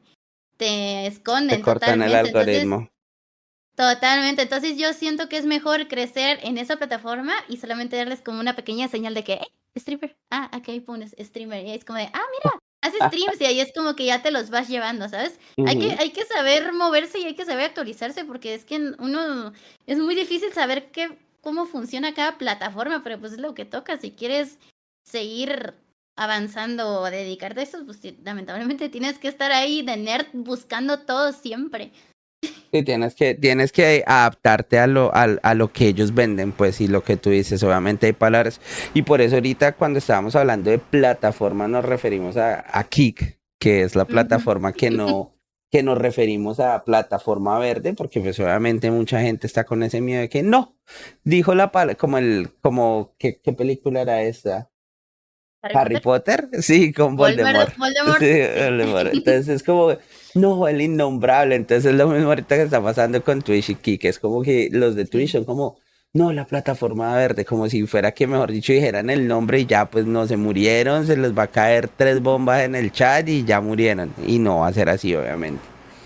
te Te esconden cortan el totalmente. Entonces, algoritmo. totalmente. Entonces yo siento que es mejor crecer en esa plataforma y solamente darles como una pequeña señal de que, eh, streamer. Ah, aquí pones streamer. Y es como de, ah, mira, hace streams y ahí es como que ya te los vas llevando, ¿sabes? Hay que, Ujú. hay que saber moverse y hay que saber actualizarse porque es que uno, es muy difícil saber qué, cómo funciona cada plataforma, pero pues es lo que toca. Si quieres seguir avanzando o dedicarte a eso, pues sí, lamentablemente tienes que estar ahí de nerd buscando todo siempre. Sí, tienes que, tienes que adaptarte a lo, al- a, lo que ellos venden, pues, y lo que tú dices, obviamente hay palabras. Y por eso ahorita cuando estábamos hablando de plataforma nos referimos a, a Kik, que es la Ujú. plataforma que no, que nos referimos a plataforma verde, porque pues obviamente mucha gente está con ese miedo de que no, dijo la palabra, como el, como, ¿qué, qué película era esta? Harry Harry Potter. Potter, sí, con Voldemort, Voldemort. Sí, Voldemort, sí. Voldemort. Entonces es como, no, el innombrable. Entonces es lo mismo ahorita que está pasando con Twitch y Kik. Es como que los de Twitch Sí, son como, no, la plataforma verde, como si fuera que, mejor dicho, dijeran el nombre y ya, pues no, se murieron, se les va a caer tres bombas en el chat y ya murieron. Y no va a ser así, obviamente.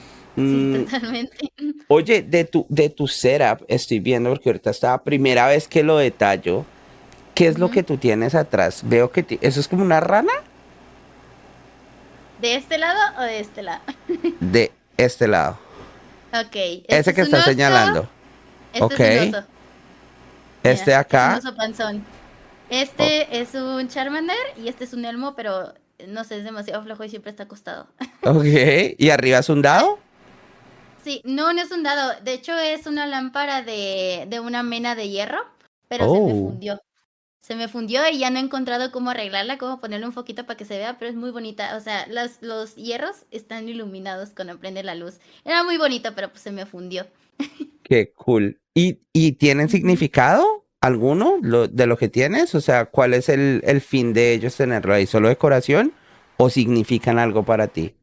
sí, Mm, totalmente. oye, de tu, de tu setup, estoy viendo, porque ahorita está primera vez que lo detallo. ¿Qué es lo Ujú. que tú tienes atrás? Veo que ti- eso es como una rana. ¿De este lado o de este lado? De este lado. Ok, este Ese es que un está oso, señalando. este Ok. es un oso. Este de Mira, es un acá. oso panzón. o- Este es un Charmander y este es un Elmo, pero no sé, es demasiado flojo y siempre está acostado. Ok. ¿Y arriba es un dado? Sí, no, no es un dado. De hecho, es una lámpara de, de una mena de hierro, pero se me Oh. fundió. Se me fundió y ya no he encontrado cómo arreglarla, cómo ponerle un foquito para que se vea, pero es muy bonita. O sea, los, los hierros están iluminados cuando prende la luz. Era muy bonito, pero pues se me fundió. Qué cool. ¿Y, y tienen Ujú. significado alguno lo, de lo que tienes? O sea, ¿cuál es el, el fin de ellos tenerlo ahí? ¿Solo decoración o significan algo para ti?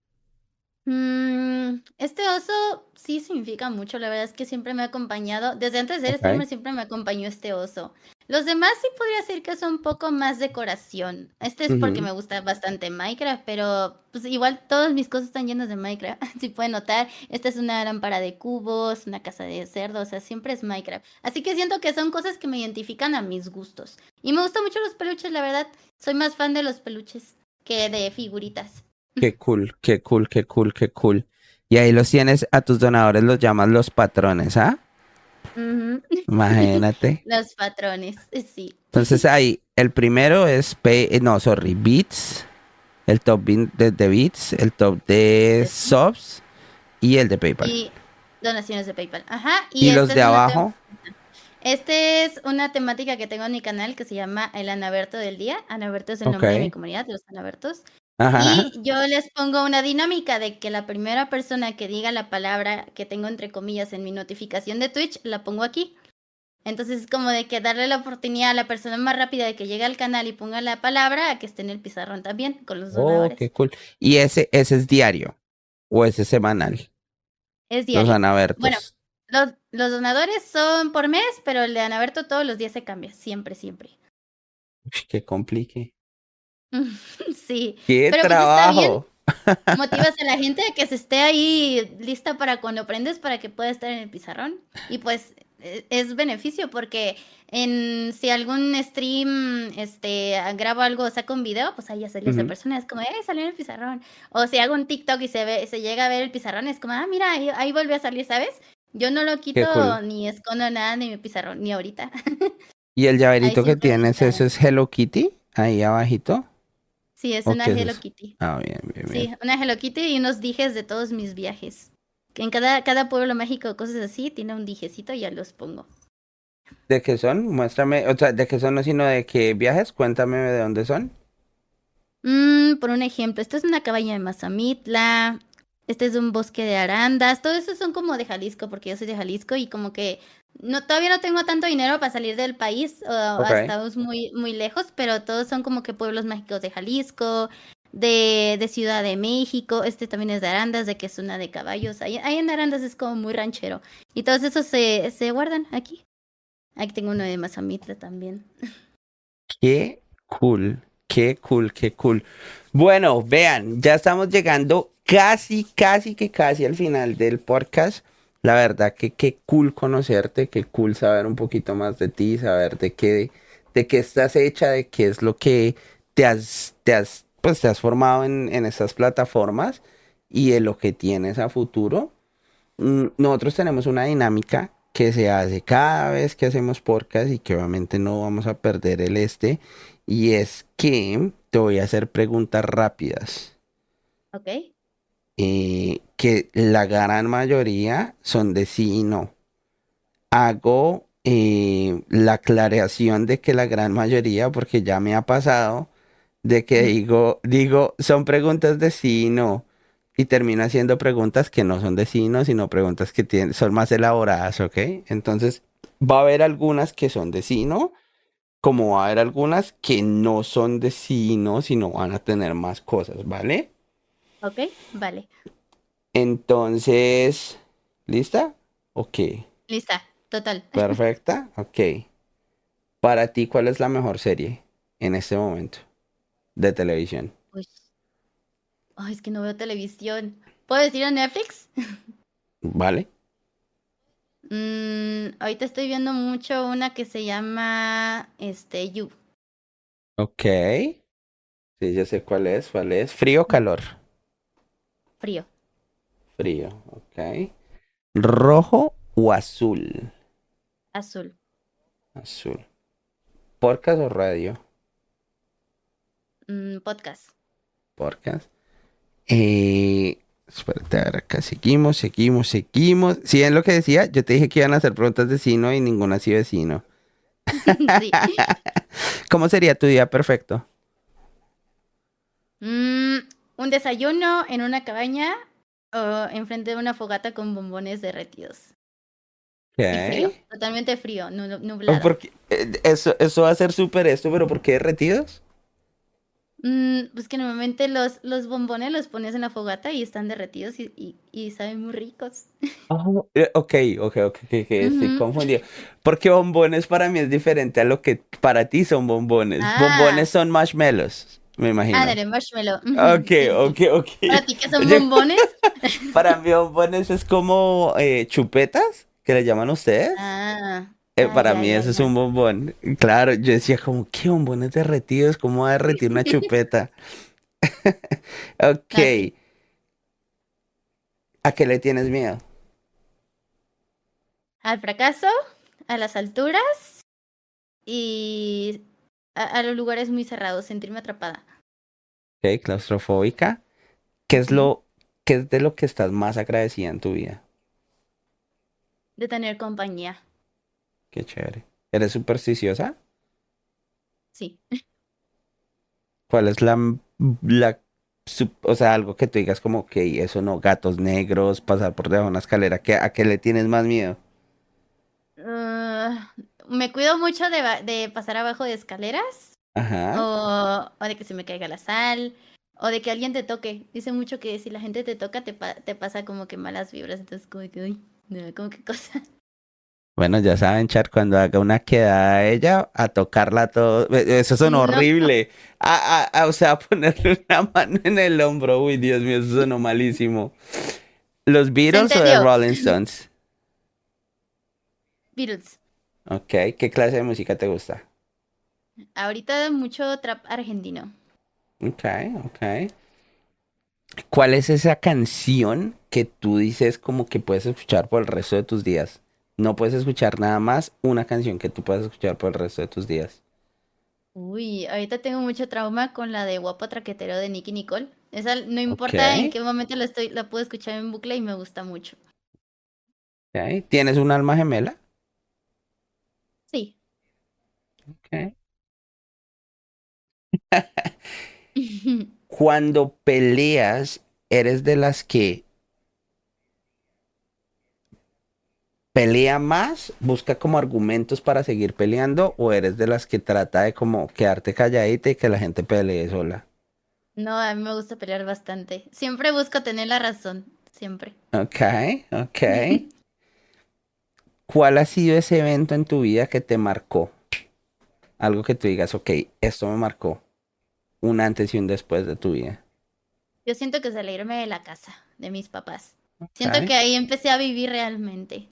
Mm, este oso sí significa mucho, la verdad es que siempre me ha acompañado, desde antes de ser Ok. streamer siempre me acompañó este oso. Los demás sí podría decir que son un poco más decoración. Este es porque Ujú. me gusta bastante Minecraft, pero pues igual todas mis cosas están llenas de Minecraft. Si pueden notar, esta es una lámpara de cubos, una casa de cerdo, o sea, siempre es Minecraft. Así que siento que son cosas que me identifican a mis gustos. Y me gustan mucho los peluches, la verdad. Soy más fan de los peluches que de figuritas. Qué cool, qué cool, qué cool, qué cool. Y ahí los tienes, a tus donadores los llamas los patrones, ¿ah? Ujú. Imagínate. Los patrones, eh, sí. Entonces ahí, el primero es Pay, eh, no, sorry, Beats, el top bin- de, de Beats, el top de Este. Subs y el de PayPal. Y donaciones de PayPal. Ajá. Y Y los esta de es una tem- abajo, este es una temática que tengo en mi canal que se llama El Anaberto del Día. Anaberto es el ok. nombre de mi comunidad, de los Anabertos. Ajá. Y yo les pongo una dinámica de que la primera persona que diga la palabra que tengo entre comillas en mi notificación de Twitch, la pongo aquí. Entonces es como de que darle la oportunidad a la persona más rápida de que llegue al canal y ponga la palabra a que esté en el pizarrón también con los Oh, qué donadores. cool. ¿Y ese, ese es diario o ese es semanal? Es Los diario. Bueno, anabertos. los, los donadores son por mes, pero el de Anaberto todos los días se cambia, siempre, siempre. Uy, qué complique. Sí, ¡Qué pero pues está bien. trabajo! Motivas a la gente a que se esté ahí lista para cuando aprendes para que pueda estar en el pizarrón. Y pues e- es beneficio porque en si algún stream este grabo algo o saco un video, pues ahí ya salió esa Ujú. persona, es como, eh, salió en el pizarrón. O si hago un TikTok y se ve, se llega a ver el pizarrón, es como, ah, mira, ahí, ahí volvió a salir, ¿sabes? Yo no lo Qué cool. quito ni escondo nada de mi pizarrón, ni ahorita. ¿Y el Ahí llaverito que siempre tienes, está. eso es Hello Kitty? Ahí abajito. Sí, es ¿O una qué es Hello eso? Kitty. Ah, bien, bien, bien. Sí, una Hello Kitty y unos dijes de todos mis viajes. Que en cada, cada pueblo mágico, cosas así, tiene un dijecito y ya los pongo. ¿De qué son? Muéstrame, o sea, de qué son, no, sino de qué viajes, cuéntame de dónde son. Mm, por un ejemplo, esta es una cabaña de Mazamitla, este es un bosque de arandas, todo eso son como de Jalisco, porque yo soy de Jalisco y como que no, todavía no tengo tanto dinero para salir del país, o Ok. estamos muy, muy lejos, pero todos son como que pueblos mágicos de Jalisco, de, de Ciudad de México, este también es de Arandas, de que es una de caballos, ahí, ahí en Arandas es como muy ranchero, y todos esos se, se guardan aquí. Aquí tengo uno de Mazamitla también. Qué cool, qué cool, qué cool. Bueno, vean, ya estamos llegando casi, casi que casi al final del podcast. La verdad que qué cool conocerte, qué cool saber un poquito más de ti, saber de qué, de qué estás hecha, de qué es lo que te has, te has, pues te has formado en, en estas plataformas y de lo que tienes a futuro. Mm, Nosotros tenemos una dinámica que se hace cada vez que hacemos podcast y que obviamente no vamos a perder el este. Y es que te voy a hacer preguntas rápidas, ¿Ok? eh, que la gran mayoría son de sí y no. Hago eh, la aclaración de que la gran mayoría, porque ya me ha pasado, de que digo, digo, son preguntas de sí y no. Y termino haciendo preguntas que no son de sí y no, sino preguntas que tienen, son más elaboradas, ¿ok? Entonces, va a haber algunas que son de sí y no, como va a haber algunas que no son de sí y no, sino van a tener más cosas, ¿vale? ¿Ok? Vale. Entonces, ¿lista? Ok. Lista, total. Perfecta. Ok. Para ti, ¿cuál es la mejor serie en este momento de televisión? Uy, ay, es que no veo televisión. ¿Puedo decir en Netflix? ¿Vale? Mm, ahorita estoy viendo mucho una que se llama este You. Ok. Sí, ya sé cuál es, cuál es. ¿Frío o calor? Frío. Frío, ok. ¿Rojo o azul? Azul. Azul. ¿Podcast o radio? Mm, podcast. Podcast. Eh, espérate, a ver, acá seguimos, seguimos, seguimos. Si es lo que decía, yo te dije que iban a hacer preguntas de sí no y ninguna sí de sí no. Sí. ¿Cómo sería tu día perfecto? Mm, un desayuno en una cabaña o enfrente de una fogata con bombones derretidos. Y frío. Ok. Totalmente frío, nu- Oh, nublado. porque, eh, eso, eso va a ser súper esto, pero ¿por qué derretidos? Mm, pues que normalmente los, los bombones los pones en la fogata y están derretidos y, y, y saben muy ricos. Oh, eh, ok, ok, ok, ok, ok, estoy Ujú. confundido. Porque bombones para mí es diferente a lo que para ti son bombones. Bombones Ah, son marshmallows, me imagino. ándale, marshmallow. Ujú, Ok, sí, sí, ok, sí. ok. ¿Para ti qué son Yo- bombones? para mí bombones es como eh, chupetas, que le llaman ustedes. Ah, Eh, ah, para ya, mí ya, eso es ya. un bombón. Claro, yo decía como, ¿qué bombones derretidos? ¿Cómo va a derretir una chupeta? Ok, Ah, sí. ¿a qué le tienes miedo? Al fracaso, a las alturas y a, a los lugares muy cerrados, sentirme atrapada. Ok, claustrofóbica. ¿Qué es Ujú. lo, qué es de lo que estás más agradecida en tu vida? De tener compañía, Qué chévere. ¿Eres supersticiosa? sí. ¿Cuál es la, m- la, sup- o sea, algo que tú digas como que eso no, gatos negros, pasar por debajo de una escalera, ¿qué, a qué le tienes más miedo? Ah, me cuido mucho de, ba- de pasar abajo de escaleras Ajá. o, o de que se me caiga la sal o de que alguien te toque. Dice mucho que si la gente te toca te, pa- te pasa como que malas vibras, entonces como que, uy, no, como que cosa. Bueno, ya saben, Char, cuando haga una quedada a ella, a tocarla todo. e- Eso son No, horrible. A, a- a- o sea, a ponerle una mano en el hombro. Uy, Dios mío, eso sonó malísimo. ¿Los se Beatles o The entendió. Rolling Stones? Beatles. Ok, ¿qué clase de música te gusta? Ahorita mucho trap argentino. Ok, ok. ¿Cuál es esa canción que tú dices como que puedes escuchar por el resto de tus días? No puedes escuchar nada más una canción que tú puedas escuchar por el resto de tus días. Uy, ahorita tengo mucho trauma con la de Guapo Traquetero de Nicky Nicole. Esa no Ok, importa en qué momento la estoy, la puedo escuchar en bucle y me gusta mucho. ok. ¿Tienes un alma gemela? Sí. Ok. Cuando peleas, ¿eres de las que pelea más, busca como argumentos para seguir peleando, o eres de las que trata de como quedarte calladita y que la gente pelee sola? No, a mí me gusta pelear bastante. Siempre busco tener la razón, siempre. Ok, ok. ¿Cuál ha sido ese evento en tu vida que te marcó? Algo que tú digas, ok, esto me marcó un antes y un después de tu vida. Yo siento que salirme de la casa de mis papás. Siento Ok. que ahí empecé a vivir realmente.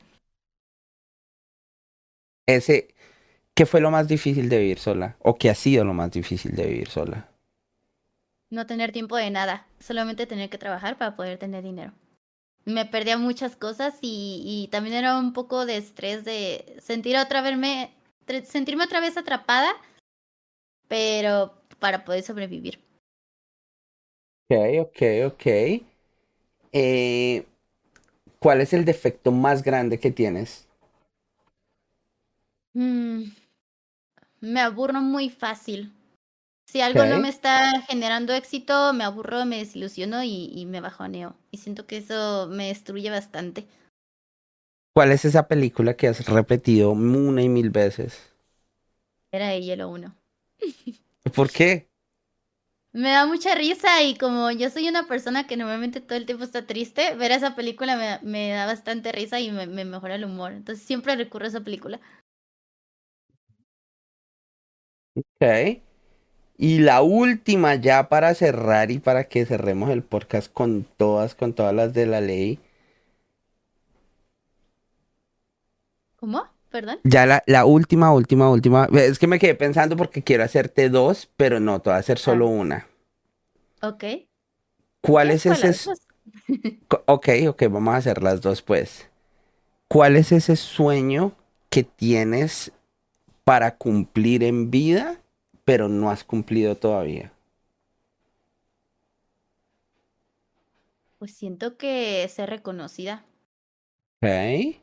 Ese, ¿qué fue lo más difícil de vivir sola? ¿O qué ha sido lo más difícil de vivir sola? No tener tiempo de nada, solamente tener que trabajar para poder tener dinero. Me perdía muchas cosas y, y también era un poco de estrés de sentir otra vez me, tre- sentirme otra vez atrapada, pero para poder sobrevivir. Ok, ok, ok. Eh, ¿cuál es el defecto más grande que tienes? Mm, me aburro muy fácil. Si algo no me Ok. está generando éxito, me aburro, me desilusiono y, y me bajoneo. Y siento que eso me destruye bastante. ¿Cuál es esa película que has repetido una y mil veces? Era de hielo uno. ¿Por qué? Me da mucha risa y como yo soy una persona que normalmente todo el tiempo está triste, ver esa película me, me da bastante risa y me, me mejora el humor. Entonces siempre recurro a esa película. Ok. Y la última ya para cerrar y para que cerremos el podcast con todas, con todas las de la ley. ¿Cómo? ¿Perdón? Ya la, la última, última, última. Es que me quedé pensando porque quiero hacerte dos, pero no, te voy a hacer Ah, solo una. ok. Si ¿Cuál quieres, es ¿cuál ese? las s- dos? co- Ok, ok, vamos a hacer las dos pues. ¿Cuál es ese sueño que tienes para cumplir en vida, pero no has cumplido todavía? Pues siento que ser reconocida. Ok.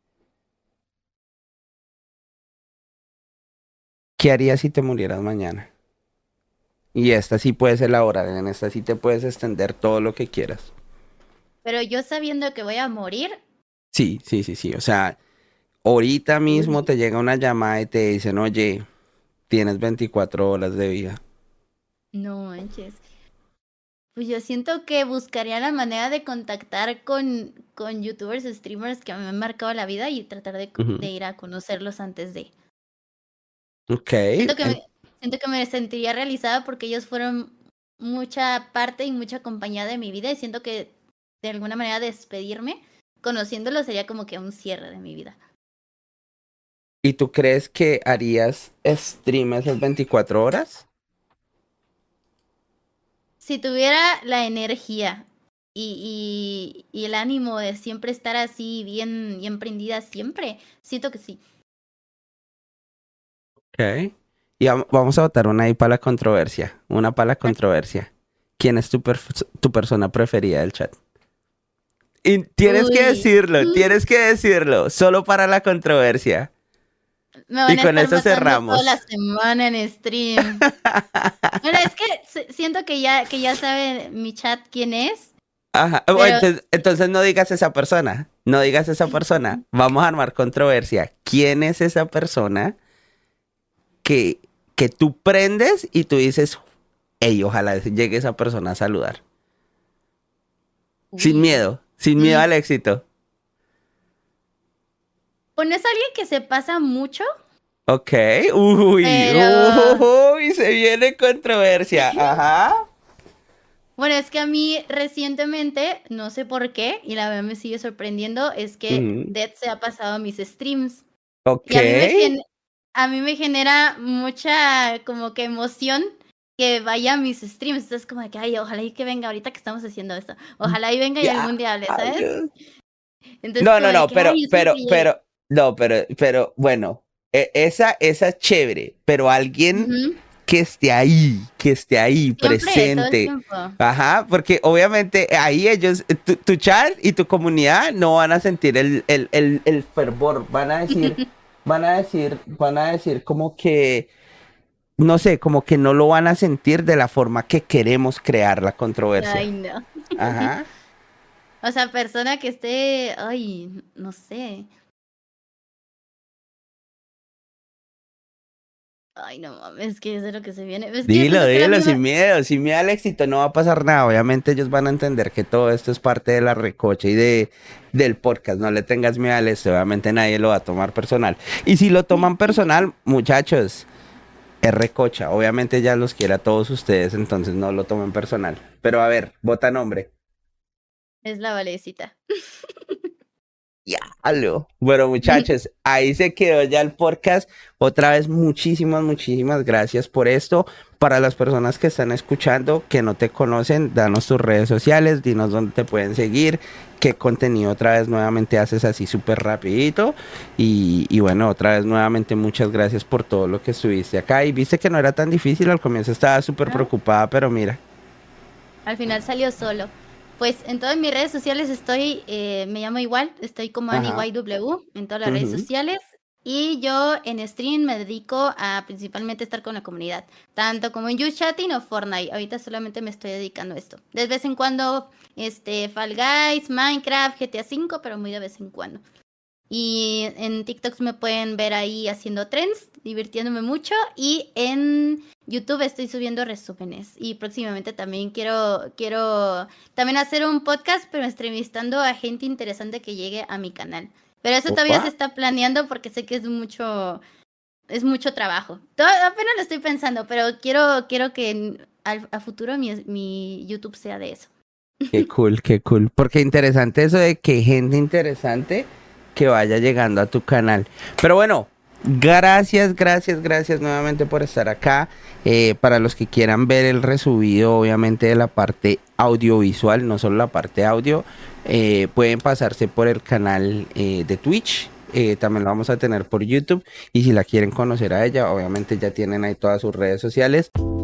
¿Qué harías si te murieras mañana? Y esta sí puedes elaborar, en esta sí te puedes extender todo lo que quieras. Pero yo sabiendo que voy a morir, Sí, sí, sí, sí. O sea, ahorita mismo uy, te llega una llamada y te dicen, oye, tienes veinticuatro horas de vida. no manches. Pues yo siento que buscaría la manera de contactar con, con youtubers, streamers que me han marcado la vida y tratar de, de Ujú. ir a conocerlos antes de. Ok. Siento que en- me, siento que me sentiría realizada porque ellos fueron mucha parte y mucha compañía de mi vida y siento que de alguna manera despedirme conociéndolos sería como que un cierre de mi vida. ¿Y tú crees que harías stream esas veinticuatro horas? Si tuviera la energía y, y, y el ánimo de siempre estar así bien, bien prendida siempre, siento que sí. Ok. Y vam- vamos a votar una ahí para la controversia. Una para la Ok. controversia. ¿Quién es tu, perf- tu persona preferida del chat? Y tienes que Uy, decirlo, tienes que decirlo, solo para la controversia. me Y van a con estar eso matando toda la cerramos. semana en stream. Bueno, es que s- siento que ya, que ya sabe mi chat quién es. Ajá. Pero, Bueno, entonces, entonces no digas esa persona. No digas esa persona. Vamos a armar controversia. ¿Quién es esa persona que, que tú prendes y tú dices, hey, ojalá llegue esa persona a saludar? Sin uy, miedo. Sin miedo mm, al éxito. pues no es alguien que se pasa mucho, Ok. Uy, pero uy, se viene controversia. Ajá. bueno, es que a mí recientemente, no sé por qué, y la verdad me sigue sorprendiendo, es que Ujú. Dead se ha pasado a mis streams. Ok. Y a mí me gen- a mí me genera mucha como que emoción que vaya a mis streams. Entonces como de que, ay, ojalá y que venga ahorita que estamos haciendo esto. Ojalá y venga y Ya. algún día hable, ¿sabes? Dios. Entonces No, como no, de no, que, ay, pero, yo quiero pero, que llegue. pero, no, pero, pero, bueno, e- esa, esa es chévere, pero alguien Ujú. que esté ahí, que esté ahí, Siempre, todo el presente. tiempo. Ajá, porque obviamente ahí ellos, tu, tu chat y tu comunidad no van a sentir el, el, el, el fervor, van a decir, van a decir, van a decir como que, no sé, como que no lo van a sentir de la forma que queremos crear la controversia. Ay, no. Ajá. O sea, persona que esté, ay, no sé. Ay, no mames, es que eso es lo que se viene. Es que yo Dilo, siento que la dilo, misma. sin miedo, sin miedo al éxito no va a pasar nada. Obviamente ellos van a entender que todo esto es parte de la recocha y de, del podcast. No le tengas miedo al éxito, obviamente nadie lo va a tomar personal. Y si lo toman personal, muchachos, es recocha. Obviamente ya los quiere a todos ustedes, entonces no lo tomen personal. Pero a ver, vota nombre. Es la valecita. Ya, aló. Bueno, muchachos, ahí se quedó ya el podcast. Otra vez, muchísimas, muchísimas gracias por esto. Para las personas que están escuchando, que no te conocen, danos tus redes sociales, dinos dónde te pueden seguir, qué contenido otra vez nuevamente haces así súper rapidito. Y, y bueno, otra vez nuevamente muchas gracias por todo lo que estuviste acá. Y viste que no era tan difícil, al comienzo estaba súper ¿No? preocupada, pero mira. Al final salió solo. Pues en todas mis redes sociales estoy, eh, me llamo igual, estoy como Ajá. AnnieYW en todas las redes Ujú. sociales. Y yo en stream me dedico a principalmente estar con la comunidad, tanto como en YouChatting o Fortnite. Ahorita solamente me estoy dedicando a esto. De vez en cuando, este, Fall Guys, Minecraft, G T A cinco, pero muy de vez en cuando. Y en TikTok me pueden ver ahí haciendo trends, divirtiéndome mucho. Y en YouTube estoy subiendo resúmenes. Y próximamente también quiero, quiero también hacer un podcast, pero entrevistando a gente interesante que llegue a mi canal. Pero eso todavía se Opa. está planeando porque sé que es mucho, es mucho trabajo. Todo, apenas lo estoy pensando, pero quiero, quiero que en- al, a futuro mi, mi YouTube sea de eso. Qué cool, qué cool. Porque interesante eso de que gente interesante que vaya llegando a tu canal. Pero bueno, gracias, gracias, gracias nuevamente por estar acá. Eh, para los que quieran ver el resubido, obviamente, de la parte audiovisual, no solo la parte audio, eh, pueden pasarse por el canal eh, de Twitch. Eh, también lo vamos a tener por YouTube. Y si la quieren conocer a ella, obviamente ya tienen ahí todas sus redes sociales.